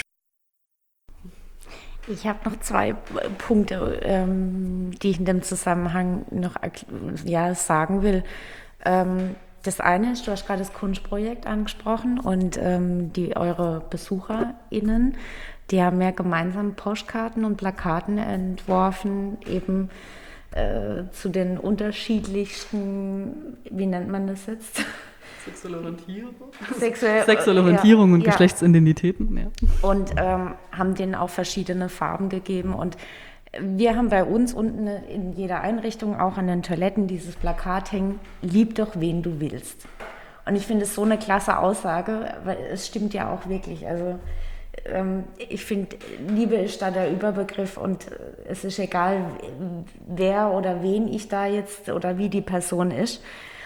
Ich habe noch zwei Punkte, ähm, die ich in dem Zusammenhang noch ja, sagen will. Ähm, das eine ist, du hast gerade das Kunstprojekt angesprochen und ähm, die eure BesucherInnen, die haben ja gemeinsam Postkarten und Plakaten entworfen, eben Äh, zu den unterschiedlichsten, wie nennt man das jetzt? Sexuelle Orientierung. Sexuelle, Sexuelle Orientierung ja, und ja. Geschlechtsidentitäten. Ja. Und ähm, haben denen auch verschiedene Farben gegeben. Und wir haben bei uns unten in jeder Einrichtung, auch an den Toiletten, dieses Plakat hängen, lieb doch, wen du willst. Und ich finde es so eine klasse Aussage, weil es stimmt ja auch wirklich. Also ich finde, Liebe ist da der Überbegriff und es ist egal, wer oder wen ich da jetzt oder wie die Person ist.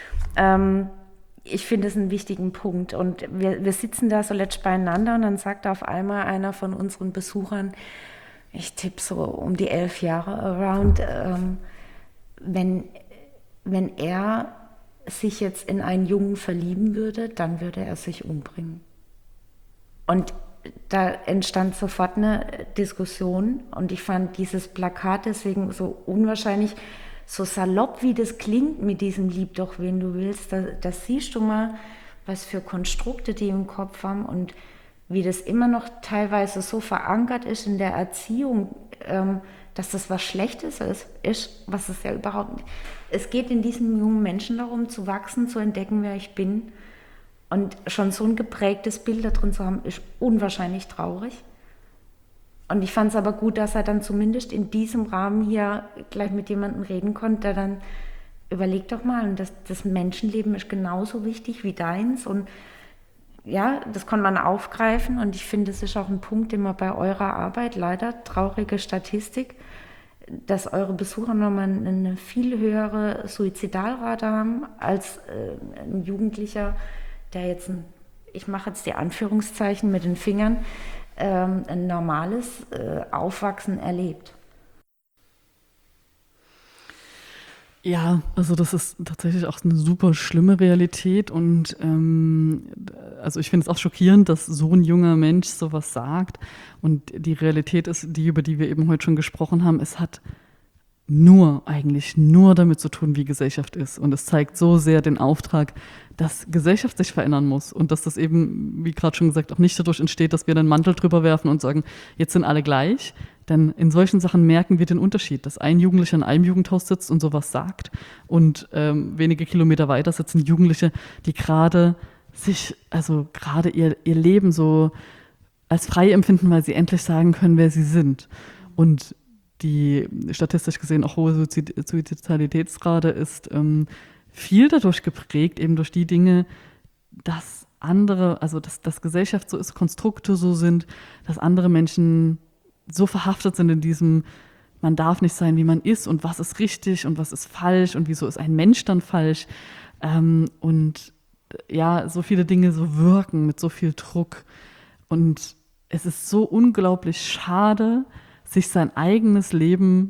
Ich finde es einen wichtigen Punkt und wir, wir sitzen da so letzt beieinander und dann sagt auf einmal einer von unseren Besuchern, ich tippe so um die elf Jahre around, wenn, wenn er sich jetzt in einen Jungen verlieben würde, dann würde er sich umbringen. Und da entstand sofort eine Diskussion und ich fand dieses Plakat deswegen so unwahrscheinlich, so salopp wie das klingt mit diesem Lieb doch, wen du willst, da, das siehst du mal, was für Konstrukte die im Kopf haben und wie das immer noch teilweise so verankert ist in der Erziehung, ähm, dass das was Schlechtes ist, ist, was es ja überhaupt nicht. Es geht in diesen jungen Menschen darum, zu wachsen, zu entdecken, wer ich bin. Und schon so ein geprägtes Bild da drin zu haben, ist unwahrscheinlich traurig. Und ich fand es aber gut, dass er dann zumindest in diesem Rahmen hier gleich mit jemandem reden konnte, der dann überlegt doch mal, das, das Menschenleben ist genauso wichtig wie deins. Und ja, das kann man aufgreifen. Und ich finde, das ist auch ein Punkt, den man bei eurer Arbeit, leider traurige Statistik, dass eure Besucher nochmal eine viel höhere Suizidalrate haben als äh, ein Jugendlicher, der jetzt, ein, ich mache jetzt die Anführungszeichen mit den Fingern, ähm, ein normales äh, Aufwachsen erlebt. Ja, also das ist tatsächlich auch eine super schlimme Realität und ähm, also ich finde es auch schockierend, dass so ein junger Mensch sowas sagt und die Realität ist, die, über die wir eben heute schon gesprochen haben, es hat nur, eigentlich nur damit zu tun, wie Gesellschaft ist und es zeigt so sehr den Auftrag, dass Gesellschaft sich verändern muss und dass das eben, wie gerade schon gesagt, auch nicht dadurch entsteht, dass wir den Mantel drüber werfen und sagen, jetzt sind alle gleich. Denn in solchen Sachen merken wir den Unterschied, dass ein Jugendlicher in einem Jugendhaus sitzt und sowas sagt und ähm, wenige Kilometer weiter sitzen Jugendliche, die gerade sich, also gerade ihr, ihr Leben so als frei empfinden, weil sie endlich sagen können, wer sie sind. Und die statistisch gesehen auch hohe Suizid- Suizidalitätsrate ist ähm, viel dadurch geprägt, eben durch die Dinge, dass andere, also dass, dass Gesellschaft so ist, Konstrukte so sind, dass andere Menschen so verhaftet sind in diesem, man darf nicht sein, wie man ist und was ist richtig und was ist falsch und wieso ist ein Mensch dann falsch. Ähm, und ja, so viele Dinge so wirken mit so viel Druck. Und es ist so unglaublich schade, sich sein eigenes Leben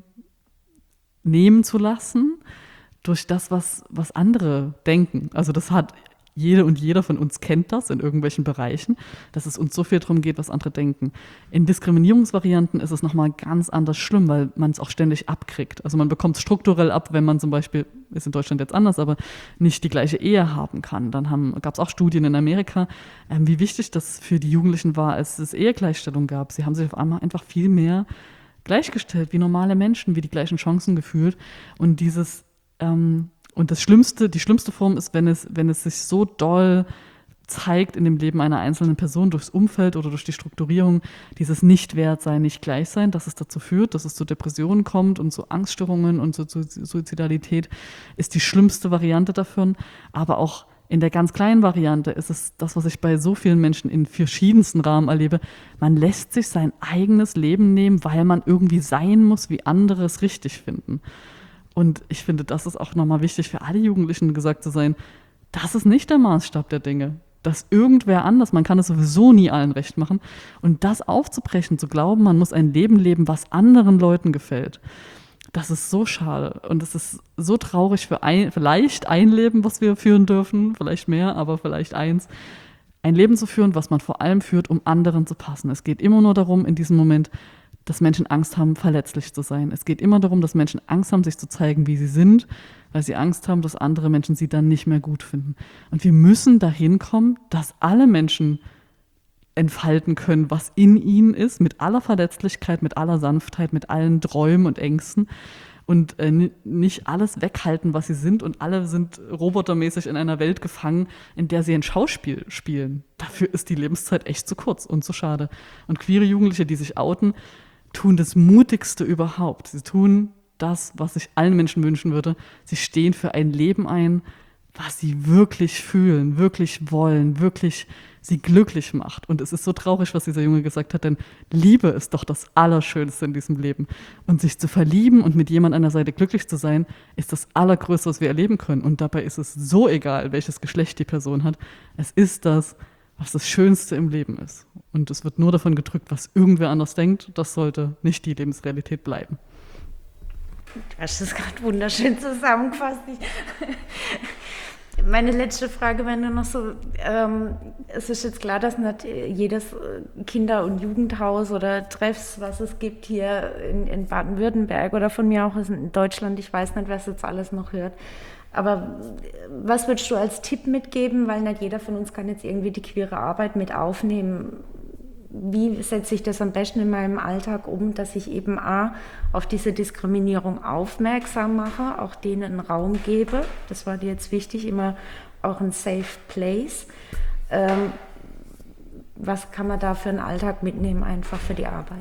nehmen zu lassen durch das, was, was andere denken. Also das hat jede und jeder von uns kennt das in irgendwelchen Bereichen, dass es uns so viel darum geht, was andere denken. In Diskriminierungsvarianten ist es nochmal ganz anders schlimm, weil man es auch ständig abkriegt. Also man bekommt es strukturell ab, wenn man zum Beispiel, ist in Deutschland jetzt anders, aber nicht die gleiche Ehe haben kann. Dann gab es auch Studien in Amerika, ähm, wie wichtig das für die Jugendlichen war, als es Ehegleichstellung gab. Sie haben sich auf einmal einfach viel mehr gleichgestellt, wie normale Menschen, wie die gleichen Chancen gefühlt. Und dieses ähm, Und das Schlimmste, die schlimmste Form ist, wenn es, wenn es sich so doll zeigt in dem Leben einer einzelnen Person durchs Umfeld oder durch die Strukturierung, dieses Nicht-Wert-Sein, Nicht-Gleich-Sein, dass es dazu führt, dass es zu Depressionen kommt und zu Angststörungen und zu, zu Suizidalität, ist die schlimmste Variante davon. Aber auch in der ganz kleinen Variante ist es das, was ich bei so vielen Menschen in verschiedensten Rahmen erlebe. Man lässt sich sein eigenes Leben nehmen, weil man irgendwie sein muss, wie andere es richtig finden. Und ich finde, das ist auch nochmal wichtig für alle Jugendlichen gesagt zu sein, das ist nicht der Maßstab der Dinge. Dass irgendwer anders, man kann es sowieso nie allen recht machen. Und das aufzubrechen, zu glauben, man muss ein Leben leben, was anderen Leuten gefällt, das ist so schade. Und es ist so traurig für ein, vielleicht ein Leben, was wir führen dürfen, vielleicht mehr, aber vielleicht eins. Ein Leben zu führen, was man vor allem führt, um anderen zu passen. Es geht immer nur darum, in diesem Moment, dass Menschen Angst haben, verletzlich zu sein. Es geht immer darum, dass Menschen Angst haben, sich zu zeigen, wie sie sind, weil sie Angst haben, dass andere Menschen sie dann nicht mehr gut finden. Und wir müssen dahin kommen, dass alle Menschen entfalten können, was in ihnen ist, mit aller Verletzlichkeit, mit aller Sanftheit, mit allen Träumen und Ängsten und äh, nicht alles weghalten, was sie sind und alle sind robotermäßig in einer Welt gefangen, in der sie ein Schauspiel spielen. Dafür ist die Lebenszeit echt zu kurz und zu schade. Und queere Jugendliche, die sich outen, tun das Mutigste überhaupt. Sie tun das, was ich allen Menschen wünschen würde. Sie stehen für ein Leben ein, was sie wirklich fühlen, wirklich wollen, wirklich sie glücklich macht. Und es ist so traurig, was dieser Junge gesagt hat, denn Liebe ist doch das Allerschönste in diesem Leben. Und sich zu verlieben und mit jemand an der Seite glücklich zu sein, ist das Allergrößte, was wir erleben können. Und dabei ist es so egal, welches Geschlecht die Person hat. Es ist das, was das Schönste im Leben ist. Und es wird nur davon gedrückt, was irgendwer anders denkt. Das sollte nicht die Lebensrealität bleiben. Du hast das gerade wunderschön zusammengefasst. Meine letzte Frage wäre nur noch so, ähm, es ist jetzt klar, dass nicht jedes Kinder- und Jugendhaus oder Treffs, was es gibt hier in, in Baden-Württemberg oder von mir auch in Deutschland, ich weiß nicht, wer es jetzt alles noch hört, aber was würdest du als Tipp mitgeben, weil nicht jeder von uns kann jetzt irgendwie die queere Arbeit mit aufnehmen, wie setze ich das am besten in meinem Alltag um, dass ich eben A, auf diese Diskriminierung aufmerksam mache, auch denen einen Raum gebe. Das war dir jetzt wichtig, immer auch ein Safe Place. Ähm, was kann man da für einen Alltag mitnehmen, einfach für die Arbeit?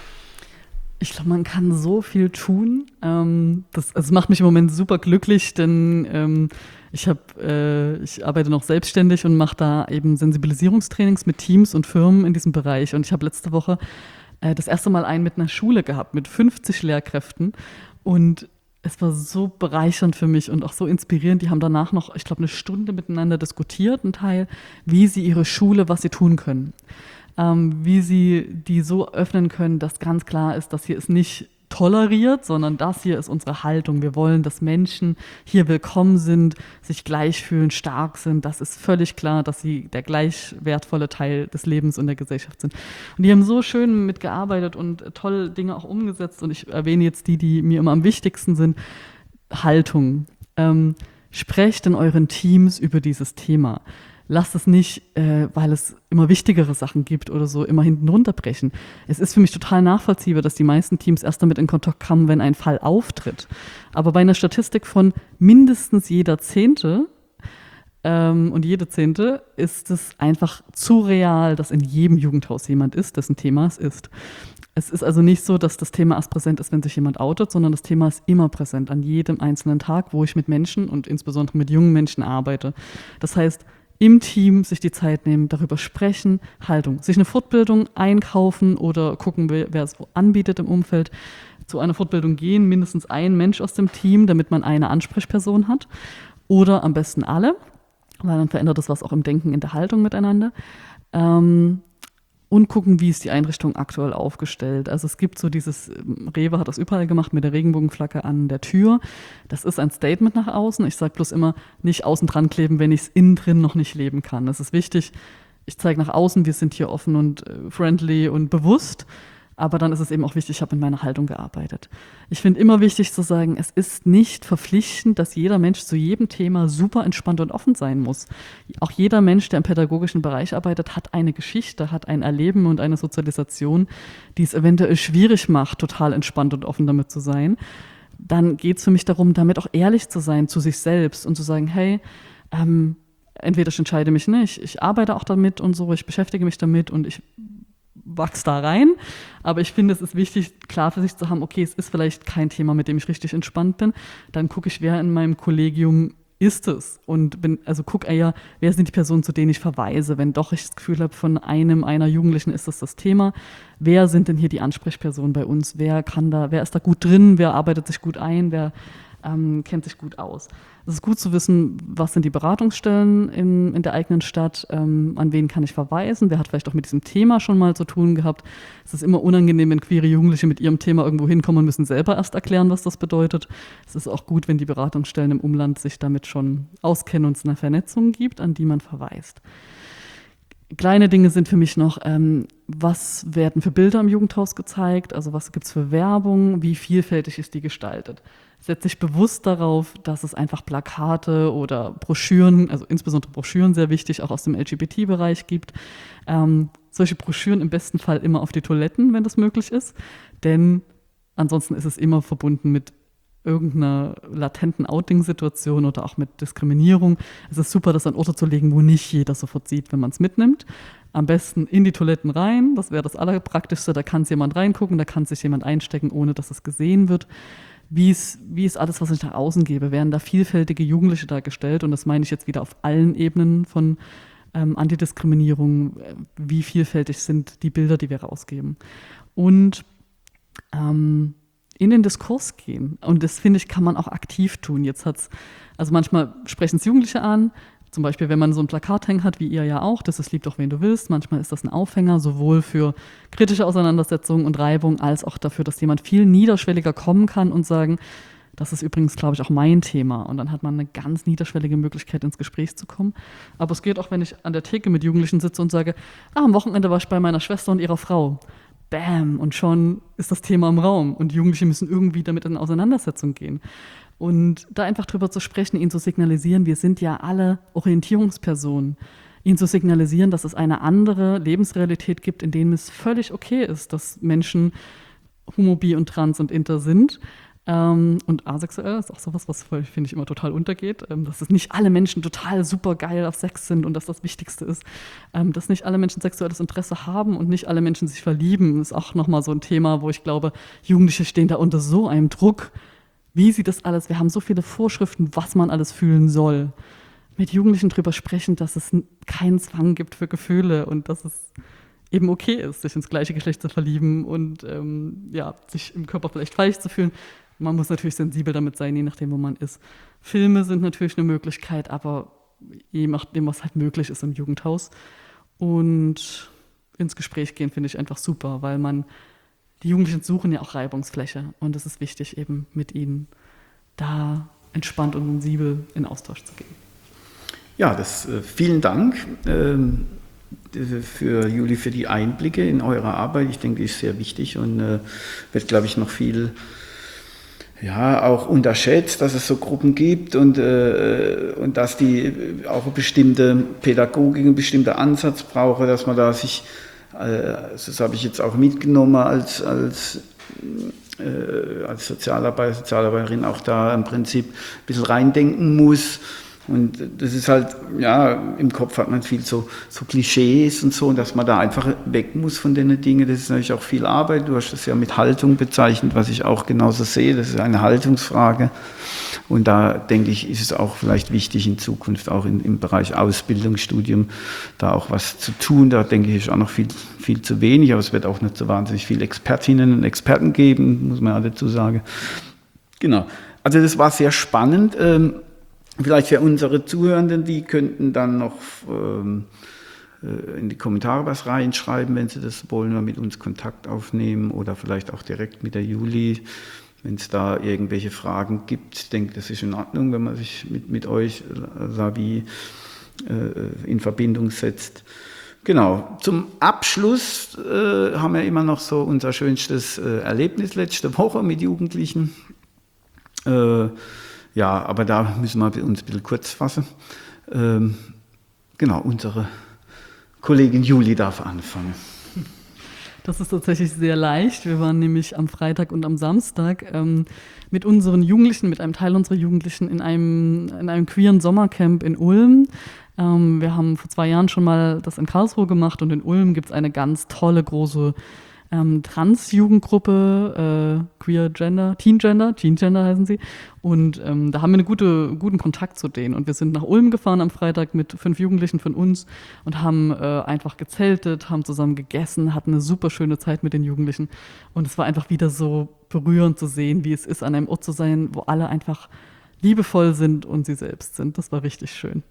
Ich glaube, man kann so viel tun. Ähm, das, das macht mich im Moment super glücklich, denn ähm, ich, hab, äh, ich arbeite noch selbstständig und mache da eben Sensibilisierungstrainings mit Teams und Firmen in diesem Bereich. Und ich habe letzte Woche äh, das erste Mal einen mit einer Schule gehabt, mit fünfzig Lehrkräften. Und es war so bereichernd für mich und auch so inspirierend. Die haben danach noch, ich glaube, eine Stunde miteinander diskutiert, ein Teil, wie sie ihre Schule, was sie tun können. Ähm, wie sie die so öffnen können, dass ganz klar ist, dass hier ist nicht toleriert, sondern das hier ist unsere Haltung. Wir wollen, dass Menschen hier willkommen sind, sich gleich fühlen, stark sind. Das ist völlig klar, dass sie der gleich wertvolle Teil des Lebens und der Gesellschaft sind. Und die haben so schön mitgearbeitet und tolle Dinge auch umgesetzt. Und ich erwähne jetzt die, die mir immer am wichtigsten sind. Haltung. Ähm, sprecht in euren Teams über dieses Thema. Lasst es nicht, äh, weil es immer wichtigere Sachen gibt oder so, immer hinten runterbrechen. Es ist für mich total nachvollziehbar, dass die meisten Teams erst damit in Kontakt kommen, wenn ein Fall auftritt. Aber bei einer Statistik von mindestens jeder Zehnte ähm, und jede Zehnte ist es einfach zu real, dass in jedem Jugendhaus jemand ist, dessen Thema es ist. Es ist also nicht so, dass das Thema erst präsent ist, wenn sich jemand outet, sondern das Thema ist immer präsent an jedem einzelnen Tag, wo ich mit Menschen und insbesondere mit jungen Menschen arbeite. Das heißt, im Team sich die Zeit nehmen, darüber sprechen, Haltung. Sich eine Fortbildung einkaufen oder gucken, wer, wer es anbietet im Umfeld. Zu einer Fortbildung gehen, mindestens ein Mensch aus dem Team, damit man eine Ansprechperson hat. Oder am besten alle, weil dann verändert das was auch im Denken, in der Haltung miteinander. Ähm, und gucken, wie ist die Einrichtung aktuell aufgestellt. Also es gibt so dieses, Rewe hat das überall gemacht mit der Regenbogenflagge an der Tür. Das ist ein Statement nach außen. Ich sage bloß immer, nicht außen dran kleben, wenn ich es innen drin noch nicht leben kann. Es ist wichtig, ich zeige nach außen, wir sind hier offen und äh, friendly und bewusst. Aber dann ist es eben auch wichtig, ich habe mit meiner Haltung gearbeitet. Ich finde immer wichtig zu sagen, es ist nicht verpflichtend, dass jeder Mensch zu jedem Thema super entspannt und offen sein muss. Auch jeder Mensch, der im pädagogischen Bereich arbeitet, hat eine Geschichte, hat ein Erleben und eine Sozialisation, die es eventuell schwierig macht, total entspannt und offen damit zu sein. Dann geht es für mich darum, damit auch ehrlich zu sein zu sich selbst und zu sagen, hey, ähm, entweder ich entscheide mich nicht, ich arbeite auch damit und so, ich beschäftige mich damit und ich wachs da rein, aber ich finde, es ist wichtig, klar für sich zu haben, okay, es ist vielleicht kein Thema, mit dem ich richtig entspannt bin, dann gucke ich, wer in meinem Kollegium ist es und bin, also gucke eher, wer sind die Personen, zu denen ich verweise, wenn doch ich das Gefühl habe, von einem, einer Jugendlichen ist das das Thema, wer sind denn hier die Ansprechpersonen bei uns, wer kann da, wer ist da gut drin, wer arbeitet sich gut ein, wer ähm, kennt sich gut aus. Es ist gut zu wissen, was sind die Beratungsstellen in, in der eigenen Stadt, ähm, an wen kann ich verweisen, wer hat vielleicht auch mit diesem Thema schon mal zu tun gehabt. Es ist immer unangenehm, wenn queere Jugendliche mit ihrem Thema irgendwo hinkommen und müssen selber erst erklären, was das bedeutet. Es ist auch gut, wenn die Beratungsstellen im Umland sich damit schon auskennen und es eine Vernetzung gibt, an die man verweist. Kleine Dinge sind für mich noch, ähm, was werden für Bilder im Jugendhaus gezeigt, also was gibt es für Werbung, wie vielfältig ist die gestaltet. Setze ich bewusst darauf, dass es einfach Plakate oder Broschüren, also insbesondere Broschüren sehr wichtig, auch aus dem L G B T-Bereich gibt. Ähm, solche Broschüren im besten Fall immer auf die Toiletten, wenn das möglich ist, denn ansonsten ist es immer verbunden mit irgendeiner latenten Outing-Situation oder auch mit Diskriminierung. Es ist super, das an Orte zu legen, wo nicht jeder sofort sieht, wenn man es mitnimmt. Am besten in die Toiletten rein, das wäre das Allerpraktischste, da kann es jemand reingucken, da kann sich jemand einstecken, ohne dass es gesehen wird. Wie ist, wie ist alles, was ich nach außen gebe? Werden da vielfältige Jugendliche dargestellt? Und das meine ich jetzt wieder auf allen Ebenen von ähm, Antidiskriminierung. Wie vielfältig sind die Bilder, die wir rausgeben? Und ähm, in den Diskurs gehen. Und das, finde ich, kann man auch aktiv tun. Jetzt hat's, also manchmal sprechen es Jugendliche an, zum Beispiel, wenn man so ein Plakat hängen hat, wie ihr ja auch, das ist lieb doch, wen du willst. Manchmal ist das ein Aufhänger, sowohl für kritische Auseinandersetzungen und Reibung, als auch dafür, dass jemand viel niederschwelliger kommen kann und sagen, das ist übrigens, glaube ich, auch mein Thema. Und dann hat man eine ganz niederschwellige Möglichkeit, ins Gespräch zu kommen. Aber es geht auch, wenn ich an der Theke mit Jugendlichen sitze und sage, ah, am Wochenende war ich bei meiner Schwester und ihrer Frau. Bam, und schon ist das Thema im Raum. Und Jugendliche müssen irgendwie damit in Auseinandersetzung gehen. Und da einfach drüber zu sprechen, ihnen zu signalisieren, wir sind ja alle Orientierungspersonen. ihnen zu signalisieren, dass es eine andere Lebensrealität gibt, in denen es völlig okay ist, dass Menschen homo, bi und trans und inter sind. Ähm, und asexuell ist auch sowas, was, finde ich, immer total untergeht, ähm, dass es nicht alle Menschen total super geil auf Sex sind und dass das Wichtigste ist, ähm, dass nicht alle Menschen sexuelles Interesse haben und nicht alle Menschen sich verlieben, ist auch nochmal so ein Thema, wo ich glaube, Jugendliche stehen da unter so einem Druck, wie sie das alles, wir haben so viele Vorschriften, was man alles fühlen soll. Mit Jugendlichen drüber sprechen, dass es keinen Zwang gibt für Gefühle und dass es eben okay ist, sich ins gleiche Geschlecht zu verlieben und ähm, ja, sich im Körper vielleicht falsch zu fühlen. Man muss natürlich sensibel damit sein, je nachdem, wo man ist. Filme sind natürlich eine Möglichkeit, aber je nachdem, was halt möglich ist im Jugendhaus. Und ins Gespräch gehen finde ich einfach super, weil man, die Jugendlichen suchen ja auch Reibungsfläche und es ist wichtig, eben mit ihnen da entspannt und sensibel in Austausch zu gehen. Ja, das, äh, vielen Dank ähm, für Juli für die Einblicke in eure Arbeit. Ich denke, die ist sehr wichtig und äh, wird, glaube ich, noch viel ja, auch unterschätzt, dass es so Gruppen gibt und, äh, und dass die auch eine bestimmte Pädagogik, einen bestimmten Ansatz brauchen, dass man da sich, äh, das habe ich jetzt auch mitgenommen als, als, äh, als Sozialarbeiter, Sozialarbeiterin, auch da im Prinzip ein bisschen reindenken muss. Und das ist halt, ja, im Kopf hat man viel so, so Klischees und so, und dass man da einfach weg muss von den Dingen. Das ist natürlich auch viel Arbeit. Du hast das ja mit Haltung bezeichnet, was ich auch genauso sehe. Das ist eine Haltungsfrage. Und da denke ich, ist es auch vielleicht wichtig in Zukunft, auch in, im Bereich Ausbildungsstudium, da auch was zu tun. Da denke ich, ist auch noch viel, viel zu wenig, aber es wird auch nicht so wahnsinnig viele Expertinnen und Experten geben, muss man ja dazu sagen. Genau. Also das war sehr spannend. Vielleicht für unsere Zuhörenden, die könnten dann noch ähm, in die Kommentare was reinschreiben, wenn sie das wollen, oder mit uns Kontakt aufnehmen oder vielleicht auch direkt mit der Juli, wenn es da irgendwelche Fragen gibt. Ich denke, das ist in Ordnung, wenn man sich mit, mit euch, Savi, äh, in Verbindung setzt. Genau, zum Abschluss äh, haben wir immer noch so unser schönstes äh, Erlebnis letzte Woche mit Jugendlichen. Äh, Ja, aber da müssen wir uns ein bisschen kurz fassen. Ähm, genau, unsere Kollegin Juli darf anfangen. Das ist tatsächlich sehr leicht. Wir waren nämlich am Freitag und am Samstag ähm, mit unseren Jugendlichen, mit einem Teil unserer Jugendlichen in einem, in einem queeren Sommercamp in Ulm. Ähm, wir haben vor zwei Jahren schon mal das in Karlsruhe gemacht und in Ulm gibt es eine ganz tolle, große Ähm, Trans-Jugendgruppe, äh, Queer Gender, Teen Gender, Teen Gender heißen sie. Und ähm, da haben wir einen gute, guten Kontakt zu denen. Und wir sind nach Ulm gefahren am Freitag mit fünf Jugendlichen von uns und haben äh, einfach gezeltet, haben zusammen gegessen, hatten eine super schöne Zeit mit den Jugendlichen. Und es war einfach wieder so berührend zu sehen, wie es ist, an einem Ort zu sein, wo alle einfach liebevoll sind und sie selbst sind. Das war richtig schön.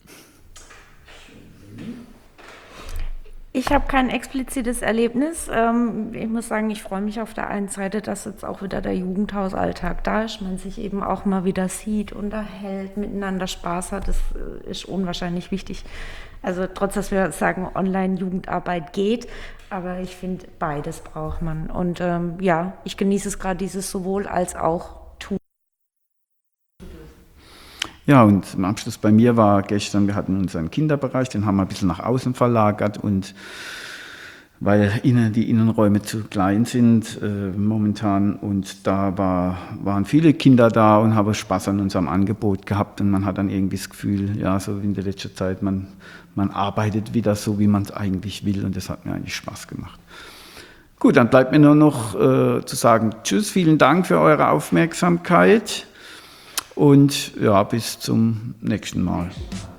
Ich habe kein explizites Erlebnis. Ich muss sagen, ich freue mich auf der einen Seite, dass jetzt auch wieder der Jugendhausalltag da ist, man sich eben auch mal wieder sieht, unterhält, miteinander Spaß hat. Das ist unwahrscheinlich wichtig. Also trotz, dass wir sagen, Online-Jugendarbeit geht, aber ich finde, beides braucht man. Und ähm, ja, ich genieße es gerade, dieses sowohl als auch tun. Ja, und im Abschluss bei mir war gestern, wir hatten unseren Kinderbereich, den haben wir ein bisschen nach außen verlagert, und weil innen, die Innenräume zu klein sind äh, momentan, und da war, waren viele Kinder da und haben Spaß an unserem Angebot gehabt, und man hat dann irgendwie das Gefühl, ja, so in der letzten Zeit, man, man arbeitet wieder so, wie man es eigentlich will, und das hat mir eigentlich Spaß gemacht. Gut, dann bleibt mir nur noch äh, zu sagen, tschüss, vielen Dank für eure Aufmerksamkeit. Und ja, bis zum nächsten Mal.